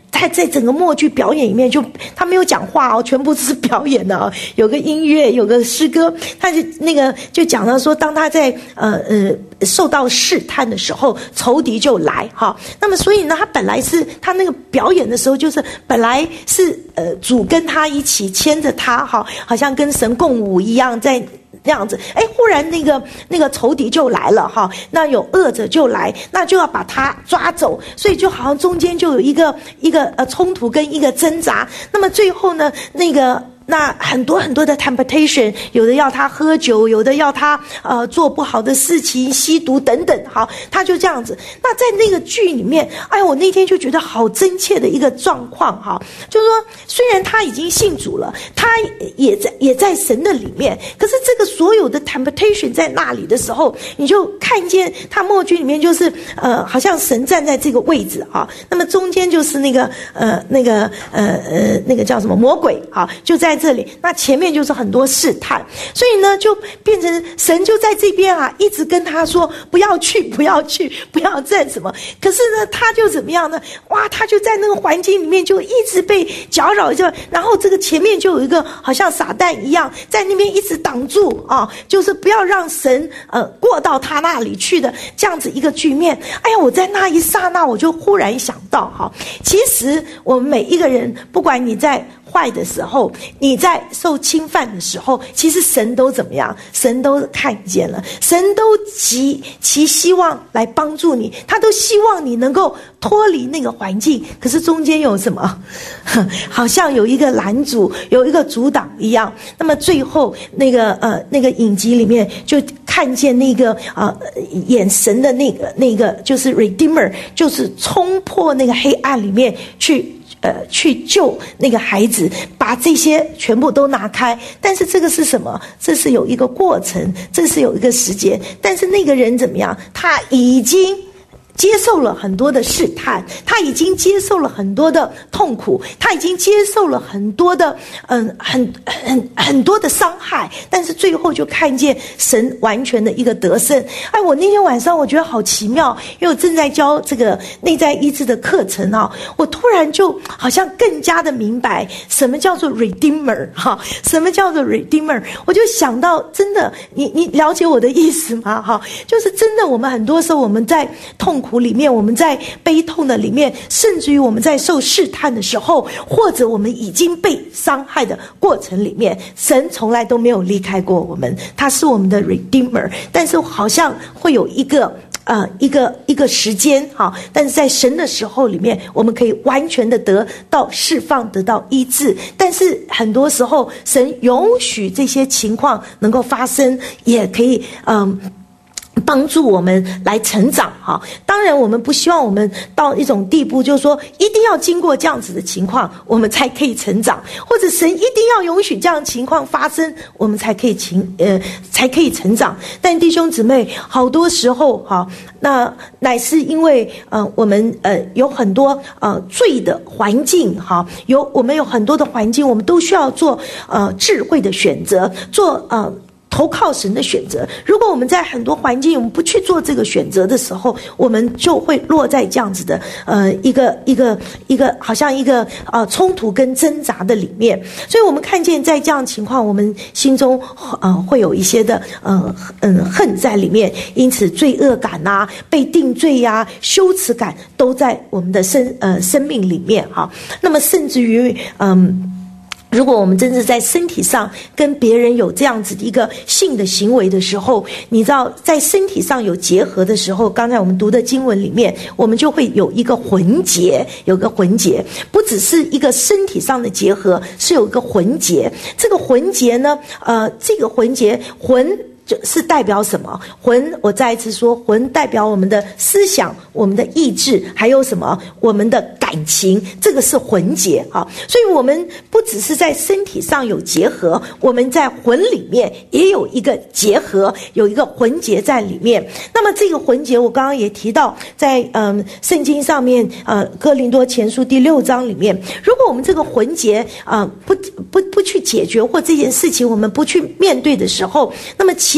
他在整个默剧表演里面就他没有讲话哦，全部是表演的哦，有个音乐，有个诗歌，他就那个就讲到说，当他在呃呃受到试探的时候，仇敌就来哈。那么所以呢，他本来是他那个表演的时候，就是本来是呃主跟他一起牵着他哈，好像跟神共舞一样在。这样子，哎，忽然那个那个仇敌就来了哈，那有恶者就来，那就要把他抓走，所以就好像中间就有一个一个呃冲突跟一个挣扎。那么最后呢，那个。那很多很多的 temptation， 有的要他喝酒，有的要他呃做不好的事情，吸毒等等，好，他就这样子。那在那个剧里面，哎，我那天就觉得好真切的一个状况哈，就是说，虽然他已经信主了，他也在也在神的里面，可是这个所有的 temptation 在那里的时候，你就看见他默剧里面就是呃，好像神站在这个位置啊，那么中间就是那个呃那个呃呃那个叫什么魔鬼啊，就在。这里，那前面就是很多试探，所以呢，就变成神就在这边啊，一直跟他说不要去，不要去，不要站什么。可是呢，他就怎么样呢？哇，他就在那个环境里面就一直被搅扰着，然后这个前面就有一个好像撒旦一样在那边一直挡住啊，就是不要让神呃过到他那里去的这样子一个局面。哎呀，我在那一刹那，我就忽然想到哈，其实我们每一个人，不管你在坏的时候，你在受侵犯的时候，其实神都怎么样？神都看见了，神都极其希望来帮助你，他都希望你能够脱离那个环境。可是中间有什么？好像有一个拦阻，有一个阻挡一样。那么最后那个呃那个影集里面就看见那个呃眼神的那个那个就是 Redeemer， 就是冲破那个黑暗里面去。呃，去救那个孩子，把这些全部都拿开。但是这个是什么？这是有一个过程，这是有一个时间。但是那个人怎么样？他已经接受了很多的试探，他已经接受了很多的痛苦，他已经接受了很多的嗯很很很多的伤害，但是最后就看见神完全的一个得胜。哎，我那天晚上我觉得好奇妙，因为我正在教这个内在医治的课程啊，我突然就好像更加的明白什么叫做 Redeemer 哈，什么叫做 Redeemer， 我就想到真的，你你了解我的意思吗？哈，就是真的，我们很多时候我们在痛苦里面，我们在悲痛的里面，甚至于我们在受试探的时候，或者我们已经被伤害的过程里面，神从来都没有离开过我们，他是我们的 Redeemer。 但是好像会有一个呃一个一个时间哈，但是在神的时候里面，我们可以完全的得到释放，得到医治。但是很多时候神允许这些情况能够发生，也可以嗯帮助我们来成长哈。当然我们不希望我们到一种地步，就是说一定要经过这样子的情况我们才可以成长，或者神一定要允许这样的情况发生我们才可以情呃才可以成长。但弟兄姊妹，好多时候哈，那乃是因为呃我们呃有很多呃罪的环境哈，有我们有很多的环境，我们都需要做呃智慧的选择，做呃投靠神的选择。如果我们在很多环境我们不去做这个选择的时候，我们就会落在这样子的呃一个一个一个好像一个呃冲突跟挣扎的里面。所以我们看见在这样的情况，我们心中呃会有一些的呃嗯恨在里面，因此罪恶感啊、被定罪啊、羞耻感都在我们的生呃生命里面哈。那么甚至于嗯。如果我们真是在身体上跟别人有这样子的一个性的行为的时候，你知道在身体上有结合的时候，刚才我们读的经文里面，我们就会有一个魂结，有个魂结，不只是一个身体上的结合，是有一个魂结。这个魂结呢，呃，这个魂结魂是代表什么？魂，我再一次说，魂代表我们的思想、我们的意志，还有什么？我们的感情，这个是魂结啊。所以我们不只是在身体上有结合，我们在魂里面也有一个结合，有一个魂结在里面。那么这个魂结，我刚刚也提到，在嗯圣经上面，呃哥林多前书第六章里面，如果我们这个魂结啊、呃、不不不去解决，或这件事情我们不去面对的时候，那么其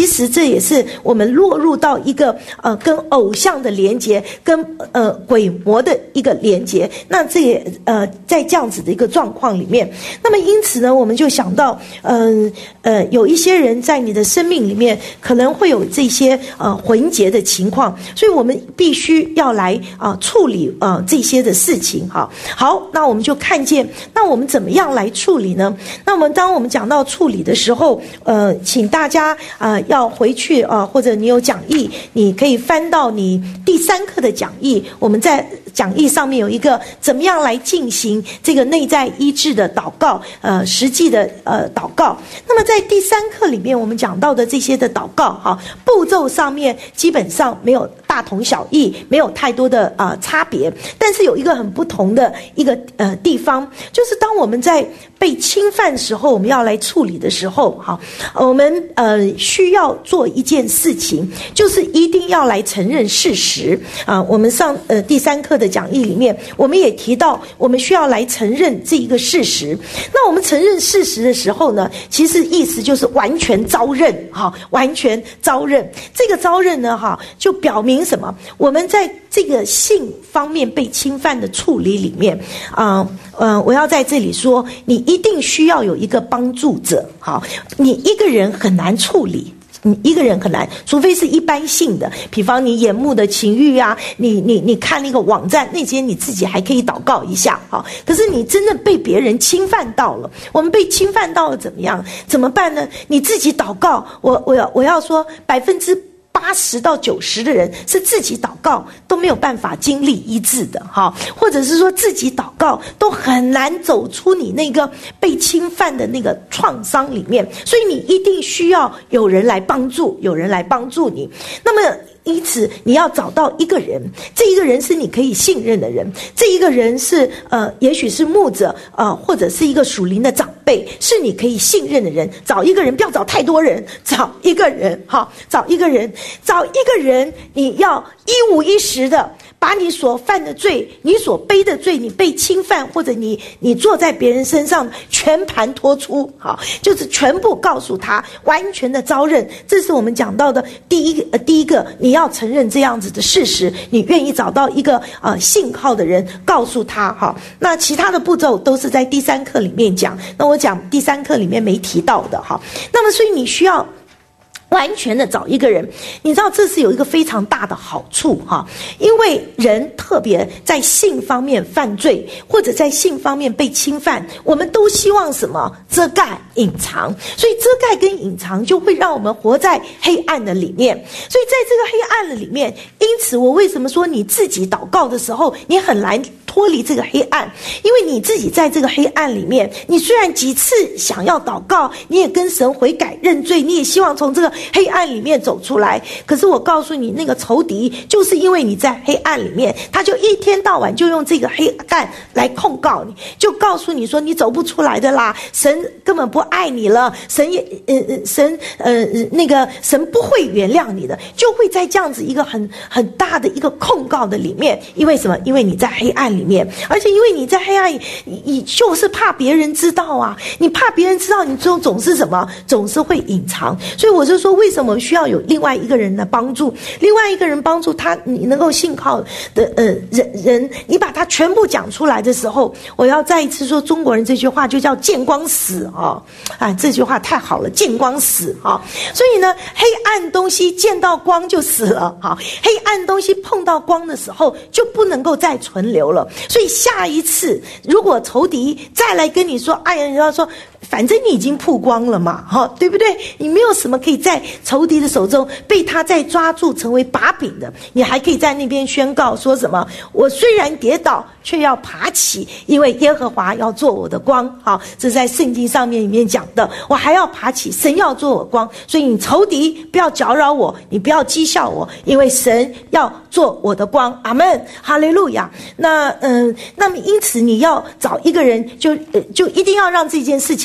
其实这也是我们落入到一个呃跟偶像的连结，跟呃鬼魔的一个连结。那这也呃在这样子的一个状况里面，那么因此呢，我们就想到，嗯 呃, 呃有一些人在你的生命里面可能会有这些呃混结的情况，所以我们必须要来啊、呃、处理呃这些的事情。哈，好，那我们就看见，那我们怎么样来处理呢？那我们当我们讲到处理的时候，呃，请大家啊、呃、要回去啊、呃，或者你有讲义，你可以翻到你第三课的讲义，我们在讲义上面有一个怎么样来进行这个内在医治的祷告，呃，实际的呃祷告。那么在第三课里面，我们讲到的这些的祷告，哈，步骤上面基本上没有大同小异，没有太多的啊、呃、差别，但是有一个很不同的一个呃地方，就是当我们在被侵犯时候，我们要来处理的时候，哈，我们呃需要做一件事情，就是一定要来承认事实啊、呃。我们上呃第三课的讲义里面，我们也提到，我们需要来承认这一个事实。那我们承认事实的时候呢，其实意思就是完全招认，哈，完全招认。这个招认呢，哈，就表明什么？我们在这个性方面被侵犯的处理里面，啊、呃，呃，我要在这里说，你一定需要有一个帮助者，好，你一个人很难处理。你一个人很难，除非是一般性的，比方你眼目的情欲啊，你你你看那个网站那些，你自己还可以祷告一下，好。可是你真的被别人侵犯到了，我们被侵犯到了怎么样？怎么办呢？你自己祷告，我我要我要说百分之八十到九十的人是自己祷告都没有办法经历医治的，哈，或者是说自己祷告都很难走出你那个被侵犯的那个创伤里面，所以你一定需要有人来帮助，有人来帮助你。那么因此你要找到一个人，这一个人是你可以信任的人，这一个人是呃，也许是牧者呃，或者是一个属灵的长辈，是你可以信任的人。找一个人，不要找太多人，找一个人，好，找一个人，找一个人，你要一五一十的把你所犯的罪，你所背的罪，你被侵犯或者你你坐在别人身上全盘托出，好，就是全部告诉他，完全的招认。这是我们讲到的第一个呃第一个，你要承认这样子的事实，你愿意找到一个呃信靠的人告诉他，哈。那其他的步骤都是在第三课里面讲，那我讲第三课里面没提到的，哈。那么所以你需要完全的找一个人，你知道这是有一个非常大的好处哈，因为人特别在性方面犯罪，或者在性方面被侵犯，我们都希望什么？遮盖、隐藏。所以遮盖跟隐藏就会让我们活在黑暗的里面。所以在这个黑暗的里面，因此我为什么说你自己祷告的时候，你很难脱离这个黑暗，因为你自己在这个黑暗里面，你虽然几次想要祷告，你也跟神悔改认罪，你也希望从这个黑暗里面走出来，可是我告诉你，那个仇敌就是因为你在黑暗里面，他就一天到晚就用这个黑暗来控告你，就告诉你说你走不出来的啦，神根本不爱你了，神也呃呃神呃那个神不会原谅你的，就会在这样子一个很很大的一个控告的里面。因为什么？因为你在黑暗里面，而且因为你在黑暗里，你你就是怕别人知道啊，你怕别人知道，你总总是什么？总是会隐藏。所以我就说，为什么需要有另外一个人的帮助？另外一个人帮助他，你能够信靠的呃人人，你把他全部讲出来的时候，我要再一次说，中国人这句话就叫见光死啊！啊，这句话太好了，见光死啊！所以呢，黑暗东西见到光就死了，哈，黑暗东西碰到光的时候就不能够再存留了。所以下一次如果仇敌再来跟你说，哎呀，你要说，反正你已经曝光了嘛，哈，对不对？你没有什么可以在仇敌的手中被他再抓住成为把柄的，你还可以在那边宣告说什么？我虽然跌倒，却要爬起，因为耶和华要做我的光。好，这是在圣经上面里面讲的，我还要爬起，神要做我光。所以你仇敌不要搅扰我，你不要讥笑我，因为神要做我的光。阿们，哈利路亚。那嗯，那么因此你要找一个人，就呃就一定要让这件事情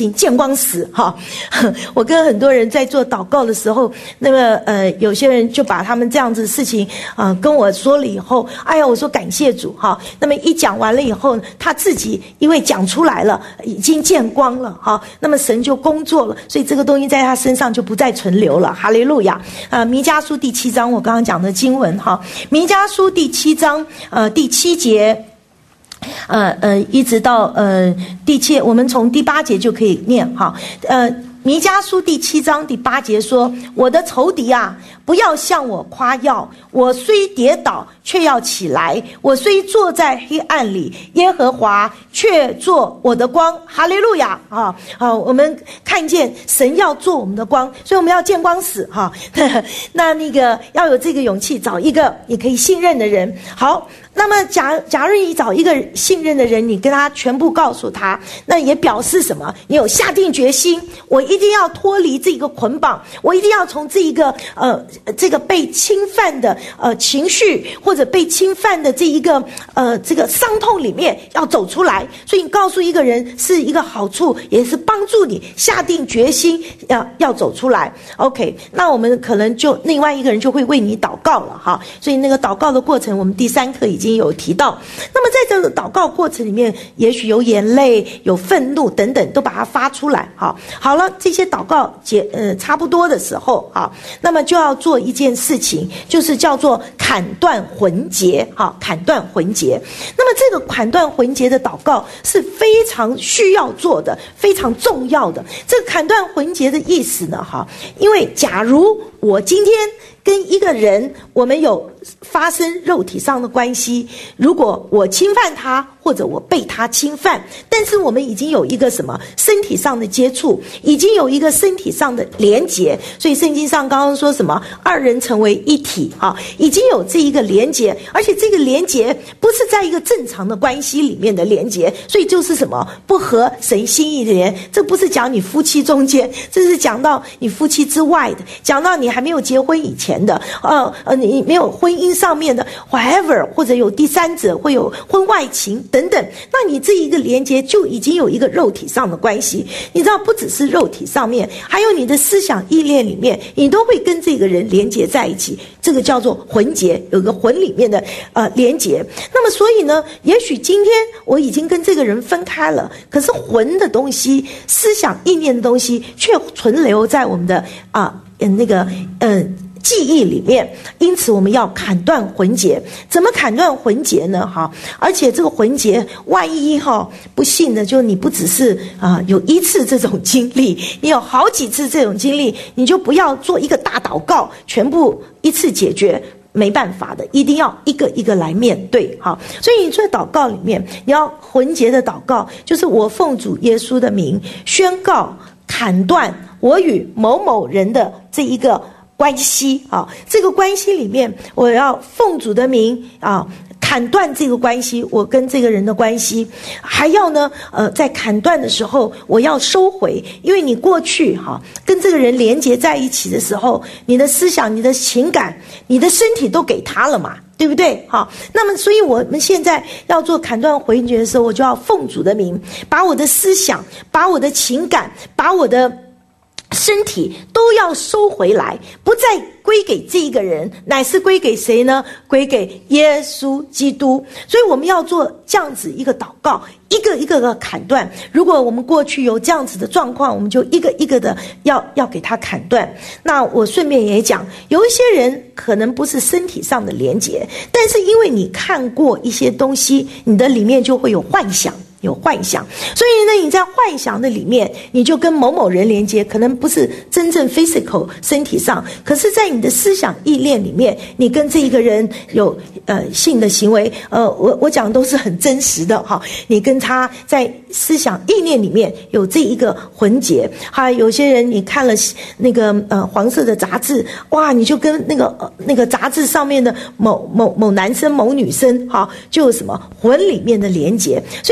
情见光死哈。我跟很多人在做祷告的时候，那么呃有些人就把他们这样子的事情啊、呃、跟我说了以后，哎呀我说感谢主哈。那么一讲完了以后，他自己因为讲出来了，已经见光了哈。那么神就工作了，所以这个东西在他身上就不再存留了。哈利路亚啊！弥迦书第七章我刚刚讲的经文哈，弥迦书第七章呃第七节。呃呃，一直到呃第七，我们从第八节就可以念哈。呃，弥迦书第七章第八节说：“我的仇敌啊，不要向我夸耀，我虽跌倒，却要起来；我虽坐在黑暗里，耶和华却做我的光。”哈利路亚啊！啊，我们看见神要做我们的光，所以我们要见光死哈。那那个要有这个勇气，找一个也可以信任的人。好。那么假假如你找一个信任的人，你跟他全部告诉他，那也表示什么？你有下定决心，我一定要脱离这个捆绑，我一定要从这一个呃这个被侵犯的呃情绪或者被侵犯的这一个呃这个伤痛里面要走出来。所以你告诉一个人是一个好处，也是帮助你下定决心要要走出来。OK， 那我们可能就另外一个人就会为你祷告了哈。所以那个祷告的过程，我们第三课已经已经有提到。那么在这个祷告过程里面，也许有眼泪、有愤怒等等，都把它发出来。好，好了，这些祷告结呃差不多的时候啊，那么就要做一件事情，就是叫做砍断魂结。好，砍断魂结。那么这个砍断魂结的祷告是非常需要做的，非常重要的。这个砍断魂结的意思呢，哈，因为假如我今天跟一个人，我们有发生肉体上的关系，如果我侵犯他，或者我被他侵犯，但是我们已经有一个什么身体上的接触，已经有一个身体上的连结，所以圣经上刚刚说什么二人成为一体啊，已经有这一个连结，而且这个连结不是在一个正常的关系里面的连结，所以就是什么不合神心意的连，这不是讲你夫妻中间，这是讲到你夫妻之外的，讲到你还没有结婚以前的，呃呃，你没有婚姻上面的 whatever， 或者有第三者，会有婚外情等等，那你这一个连结就已经有一个肉体上的关系。你知道不只是肉体上面，还有你的思想意念里面，你都会跟这个人连结在一起，这个叫做魂结，有个魂里面的呃连结。那么所以呢，也许今天我已经跟这个人分开了，可是魂的东西、思想意念的东西却存留在我们的啊、呃、那个嗯。呃记忆里面，因此我们要砍断魂结。怎么砍断魂结呢？哈，而且这个魂结，万一哈不幸的，就你不只是啊、呃、有一次这种经历，你有好几次这种经历，你就不要做一个大祷告，全部一次解决。没办法的，一定要一个一个来面对。好，所以你在祷告里面，你要魂结的祷告，就是我奉主耶稣的名宣告砍断我与某某人的这一个关系啊，这个关系里面，我要奉主的名啊，砍断这个关系，我跟这个人的关系，还要呢，呃，在砍断的时候，我要收回，因为你过去哈、啊、跟这个人连结在一起的时候，你的思想、你的情感、你的身体都给他了嘛。对不对？好，那么所以我们现在要做砍断魂结的时候，我就要奉主的名，把我的思想、把我的情感、把我的身体都要收回来，不再归给这一个人，乃是归给谁呢？归给耶稣基督。所以我们要做这样子一个祷告，一个一个的砍断。如果我们过去有这样子的状况，我们就一个一个的要要给他砍断。那我顺便也讲，有一些人可能不是身体上的连结，但是因为你看过一些东西，你的里面就会有幻想。有幻想，所以呢，你在幻想的里面，你就跟某某人连接，可能不是真正 physical 身体上，可是在你的思想意念里面，你跟这一个人有呃性的行为，呃，我我讲的都是很真实的哈。你跟他在思想意念里面有这一个魂结，还有些人你看了那个呃黄色的杂志，哇，你就跟那个、呃、那个杂志上面的某某某男生某女生哈，就有什么魂里面的连结，所以我们。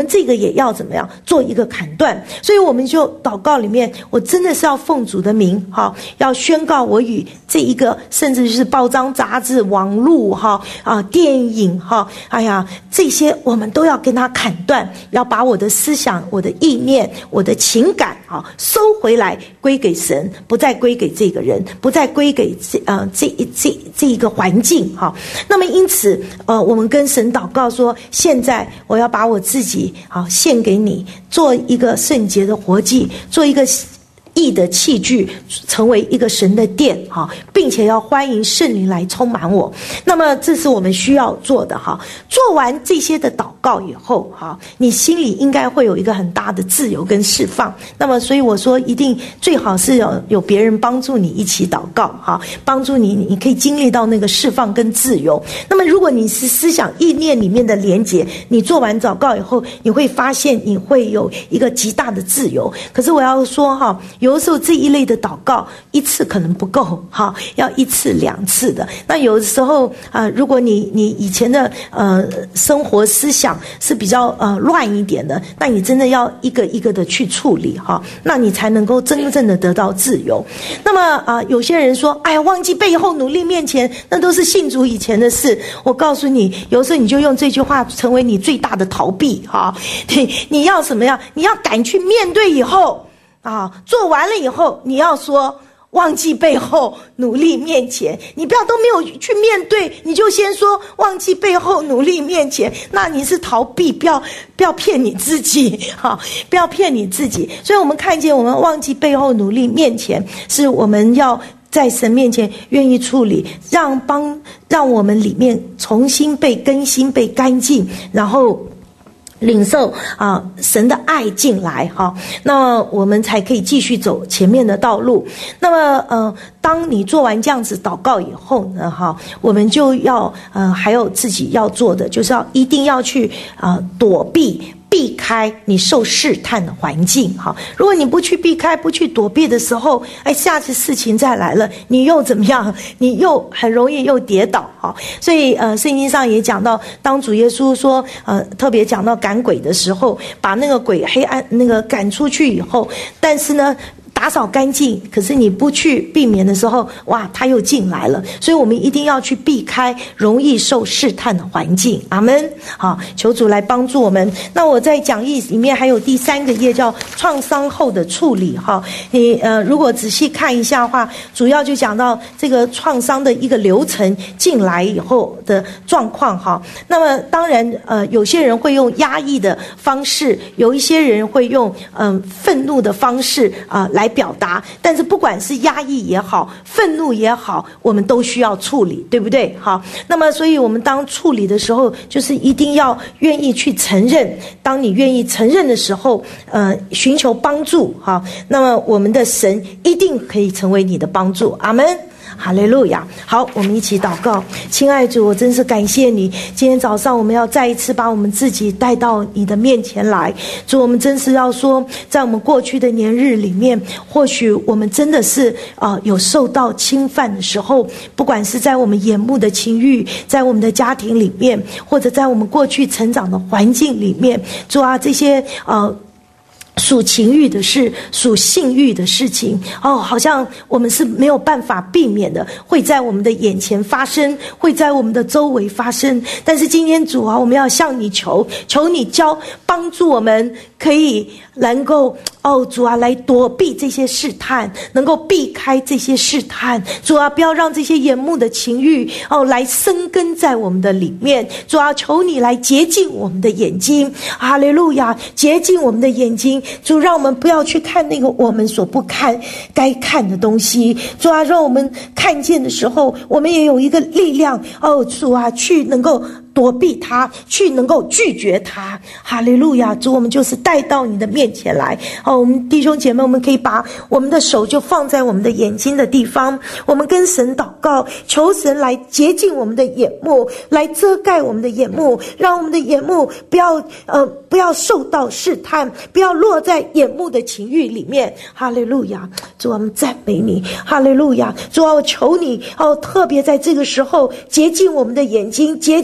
这个也要怎么样做一个砍断。所以我们就祷告里面，我真的是要奉主的名哈，要宣告我与这一个甚至是报章杂志、网络哈啊电影哈，哎呀，这些我们都要跟他砍断，要把我的思想、我的意念、我的情感啊收回来，归给神，不再归给这个人，不再归给这呃这这这一个环境哈。那么因此呃，我们跟神祷告说，现在我要把我自己啊献给你，做一个圣洁的活祭，做一个义的器具，成为一个神的殿哈，并且要欢迎圣灵来充满我。那么这是我们需要做的哈。做完这些的祷告以后哈，你心里应该会有一个很大的自由跟释放。那么所以我说，一定最好是有有别人帮助你一起祷告哈，帮助你，你可以经历到那个释放跟自由。那么如果你是思想意念里面的连结，你做完祷告以后，你会发现你会有一个极大的自由。可是我要说哈，有的时候这一类的祷告一次可能不够哈，要一次两次的。那有的时候啊、呃，如果你你以前的呃生活思想是比较呃乱一点的，那你真的要一个一个的去处理哈，那你才能够真正的得到自由。那么啊、呃，有些人说，哎呀，忘记背后努力面前，那都是信主以前的事。我告诉你，有时候你就用这句话成为你最大的逃避哈。你你要什么样？你要敢去面对以后。啊，做完了以后，你要说忘记背后，努力面前。你不要都没有去面对，你就先说忘记背后，努力面前，那你是逃避，不要不要骗你自己，哈，不要骗你自己。所以我们看见，我们忘记背后，努力面前，是我们要在神面前愿意处理，让帮让我们里面重新被更新、被干净，然后领受啊神的爱进来哈，那我们才可以继续走前面的道路。那么呃，当你做完这样子祷告以后呢哈，我们就要呃还有自己要做的，就是要一定要去啊、呃、躲避。避开你受试探的环境哈，如果你不去避开、不去躲避的时候，哎，下次事情再来了，你又怎么样？你又很容易又跌倒哈。所以呃，圣经上也讲到，当主耶稣说呃，特别讲到赶鬼的时候，把那个鬼黑暗那个赶出去以后，但是呢，打扫干净，可是你不去避免的时候，哇，他又进来了。所以我们一定要去避开容易受试探的环境。阿们。好，求主来帮助我们。那我在讲义里面还有第三个页叫创伤后的处理哈。你呃，如果仔细看一下的话，主要就讲到这个创伤的一个流程进来以后的状况哈。那么当然呃，有些人会用压抑的方式，有一些人会用嗯、呃、愤怒的方式啊、呃、来表达，但是不管是压抑也好，愤怒也好，我们都需要处理，对不对？好，那么所以我们当处理的时候，就是一定要愿意去承认。当你愿意承认的时候，呃，寻求帮助，哈，那么我们的神一定可以成为你的帮助。阿们。哈利路亚！好，我们一起祷告。亲爱的主，我真是感谢你。今天早上我们要再一次把我们自己带到你的面前来。主，我们真是要说，在我们过去的年日里面，或许我们真的是啊、呃、有受到侵犯的时候，不管是在我们眼目的情欲，在我们的家庭里面，或者在我们过去成长的环境里面，主啊，这些呃。属情欲的事，属性欲的事情哦，好像我们是没有办法避免的，会在我们的眼前发生，会在我们的周围发生。但是今天主啊，我们要向你求，求你教帮助我们，可以能够哦，主啊，来躲避这些试探，能够避开这些试探。主啊，不要让这些眼目的情欲哦来生根在我们的里面。主啊，求你来洁净我们的眼睛，哈利路亚，洁净我们的眼睛。主，让我们不要去看那个我们所不看该看的东西。主啊，让我们看见的时候，我们也有一个力量哦，主啊，去能够躲避它，去能够拒绝它。哈利路亚！主，我们就是带到你的面前来哦。我们弟兄姐妹，我们可以把我们的手就放在我们的眼睛的地方，我们跟神祷告，求神来洁净我们的眼目，来遮盖我们的眼目，让我们的眼目不要呃不要受到试探，不要落在眼目的情欲里面。哈利路亚！主，我们赞美你。哈利路亚！主啊，我求你哦，特别在这个时候洁净我们的眼睛，洁净我们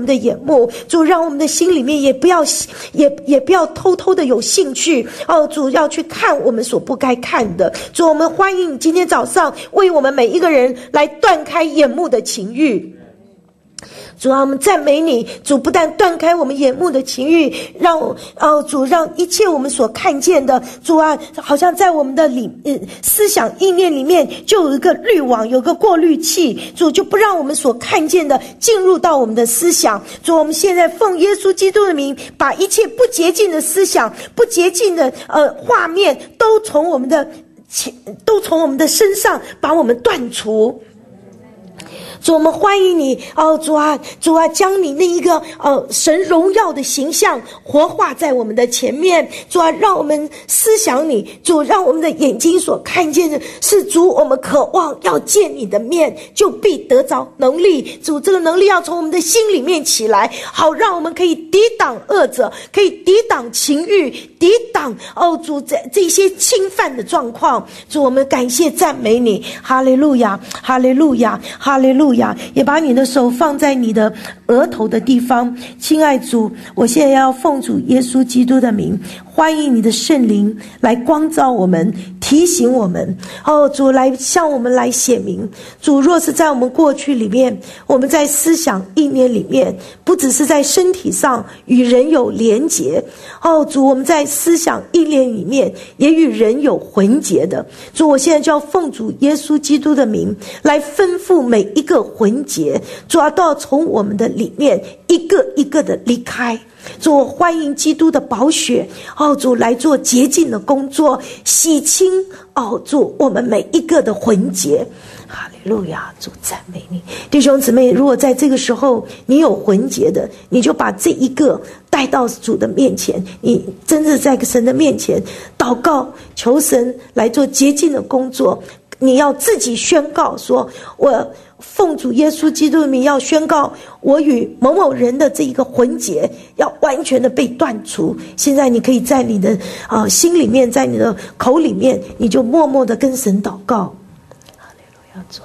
的眼目，主让我们的心里面也不要也也不要偷偷的有兴趣哦，主要去看我们所不该看的。主，我们欢迎你今天早上为我们每一个人来断开眼目的情欲。主啊，我们赞美你，主不但断开我们眼目的情欲，让哦主让一切我们所看见的，主啊，好像在我们的里、呃、思想意念里面就有一个滤网，有个过滤器，主就不让我们所看见的进入到我们的思想。主，我们现在奉耶稣基督的名，把一切不洁净的思想、不洁净的呃画面，都从我们的都从我们的身上把我们断除。主，我们欢迎你哦，主啊，主啊，将你那一个呃神荣耀的形象活化在我们的前面。主啊，让我们思想你，主，让我们的眼睛所看见的是主，我们渴望要见你的面，就必得着能力。主，这个能力要从我们的心里面起来，好让我们可以抵挡恶者，可以抵挡情欲，抵挡哦主这这些侵犯的状况。主，我们感谢赞美你，哈利路亚，哈利路亚，哈利路亚。也把你的手放在你的额头的地方。亲爱主，我现在要奉主耶稣基督的名，欢迎你的圣灵来光照我们，提醒我们哦，主来向我们来显明。主，若是在我们过去里面，我们在思想意念里面，不只是在身体上与人有连结哦，主，我们在思想意念里面也与人有混结的。主，我现在就要奉主耶稣基督的名来吩咐每一个混结，主要都要从我们的里面一个一个的离开。主，我欢迎基督的宝血哦，主来做洁净的工作，洗清哦，主我们每一个的魂结。哈利路亚，主赞美你。弟兄姊妹，如果在这个时候你有魂结的，你就把这一个带到主的面前，你真的在神的面前祷告，求神来做洁净的工作。你要自己宣告说，我奉主耶稣基督的名要宣告，我与某某人的这一个魂结要完全的被断除。现在你可以在你的啊、呃、心里面，在你的口里面，你就默默的跟神祷告。哈利路亚，主啊，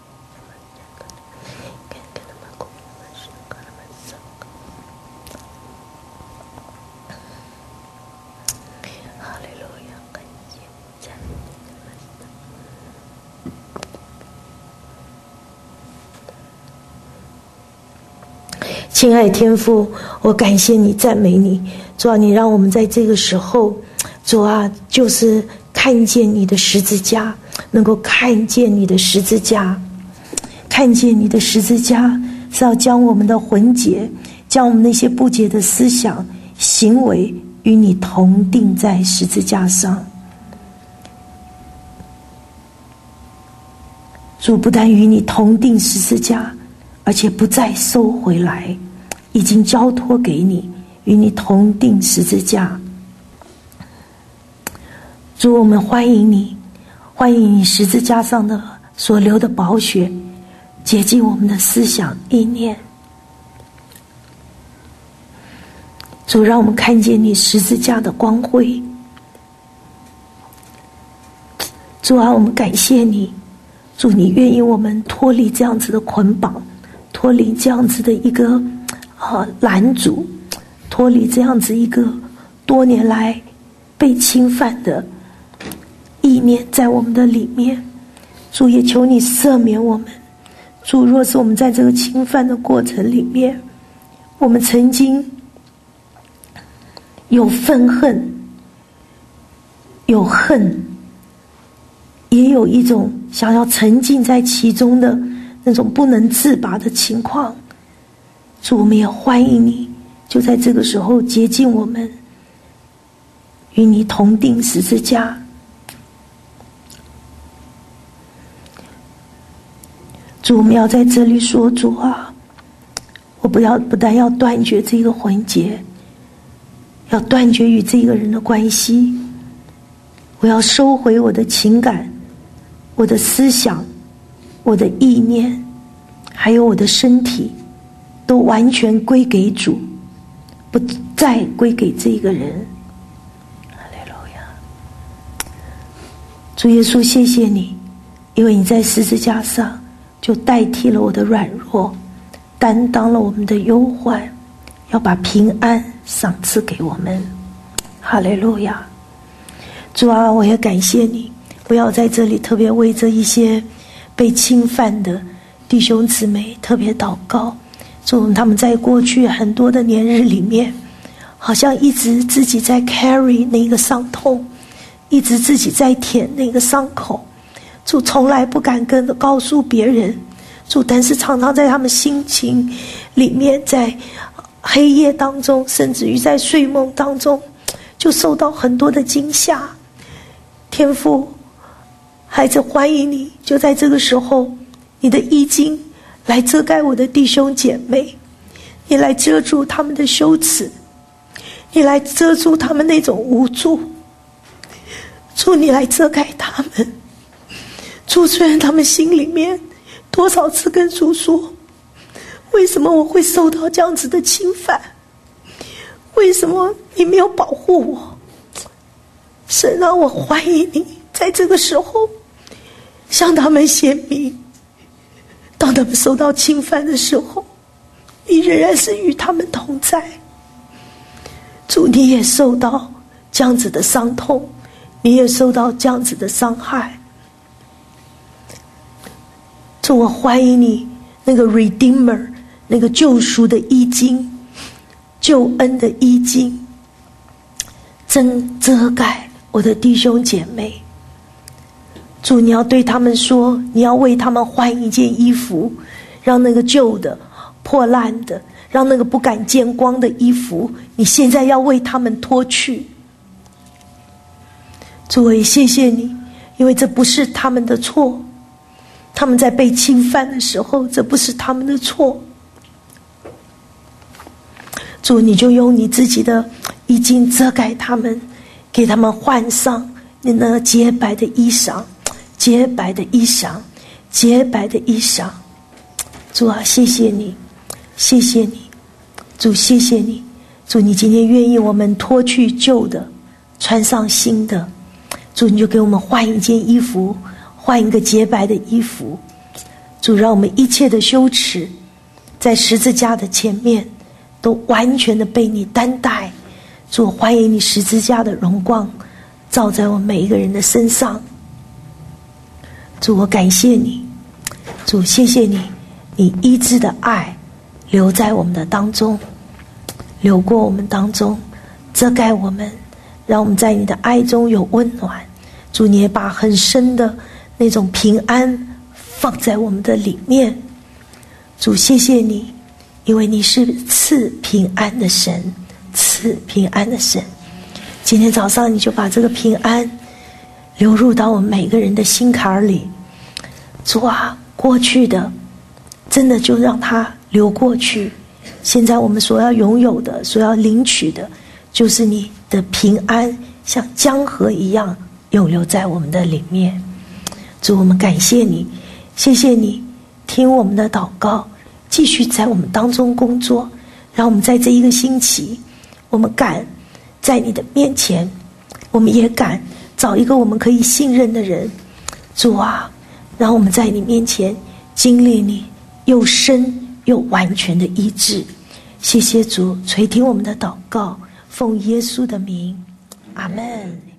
亲爱天父，我感谢你，赞美你。主啊，你让我们在这个时候，主啊，就是看见你的十字架，能够看见你的十字架，看见你的十字架是要将我们的魂结，将我们那些不洁的思想行为与你同定在十字架上。主不但与你同定十字架，而且不再收回来，已经交托给你，与你同定十字架。主，我们欢迎你，欢迎你十字架上的所流的宝血，洁净我们的思想意念。主，让我们看见你十字架的光辉。主啊，我们感谢你，主，你愿意我们脱离这样子的捆绑，脱离这样子的一个啊拦阻，脱离这样子一个多年来被侵犯的意念在我们的里面。主，也求你赦免我们。主，若是我们在这个侵犯的过程里面，我们曾经有愤恨，有恨，也有一种想要沉浸在其中的那种不能自拔的情况。主，我们也欢迎你，就在这个时候洁净我们，与你同定十字架。主，我们要在这里说，主啊，我不要不但要断绝这个魂结，要断绝与这个人的关系，我要收回我的情感，我的思想，我的意念，还有我的身体，都完全归给主，不再归给这个人。哈利路亚！主耶稣，谢谢你，因为你在十字架上就代替了我的软弱， 担当了我们的忧患，要把平安赏赐给我们。哈利路亚！主啊，我也感谢你，不要在这里特别为这一些被侵犯的弟兄姊妹特别祷告。主，他们在过去很多的年日里面，好像一直自己在 carry 那个伤痛，一直自己在舔那个伤口。主，从来不敢跟告诉别人。主，但是常常在他们心情里面，在黑夜当中，甚至于在睡梦当中，就受到很多的惊吓。天父，孩子欢迎你，就在这个时候，你的衣襟来遮盖我的弟兄姐妹，你来遮住他们的羞耻，你来遮住他们那种无助。主，你来遮盖他们。主，虽然他们心里面多少次跟主说，为什么我会受到这样子的侵犯？为什么你没有保护我？神啊，我欢迎你在这个时候向他们显明，当他们受到侵犯的时候，你仍然是与他们同在。主，你也受到这样子的伤痛，你也受到这样子的伤害。主，我欢迎你那个 Redeemer， 那个救赎的衣襟，救恩的衣襟，真遮盖我的弟兄姐妹。主，你要对他们说，你要为他们换一件衣服，让那个旧的破烂的，让那个不敢见光的衣服，你现在要为他们脱去。主，我也谢谢你，因为这不是他们的错，他们在被侵犯的时候，这不是他们的错。主，你就用你自己的衣襟遮盖他们，给他们换上你那洁白的衣裳，洁白的衣裳，洁白的衣裳。主啊，谢谢你，谢谢你，主，谢谢你。主，你今天愿意我们脱去旧的，穿上新的。主，你就给我们换一件衣服，换一个洁白的衣服。主，让我们一切的羞耻在十字架的前面都完全的被你担待。主，欢迎你十字架的荣光照在我们每一个人的身上。主，我感谢你。主，谢谢你，你医治的爱留在我们的当中，流过我们当中，遮盖我们，让我们在你的爱中有温暖。主，你也把很深的那种平安放在我们的里面。主，谢谢你，因为你是赐平安的神，赐平安的神。今天早上你就把这个平安流入到我们每个人的心坎里。主啊，过去的真的就让它流过去，现在我们所要拥有的，所要领取的，就是你的平安，像江河一样涌流在我们的里面。主，我们感谢你，谢谢你听我们的祷告，继续在我们当中工作，让我们在这一个星期，我们敢在你的面前，我们也敢找一个我们可以信任的人。主啊，让我们在你面前经历你又深又完全的医治。谢谢主垂听我们的祷告，奉耶稣的名，阿们。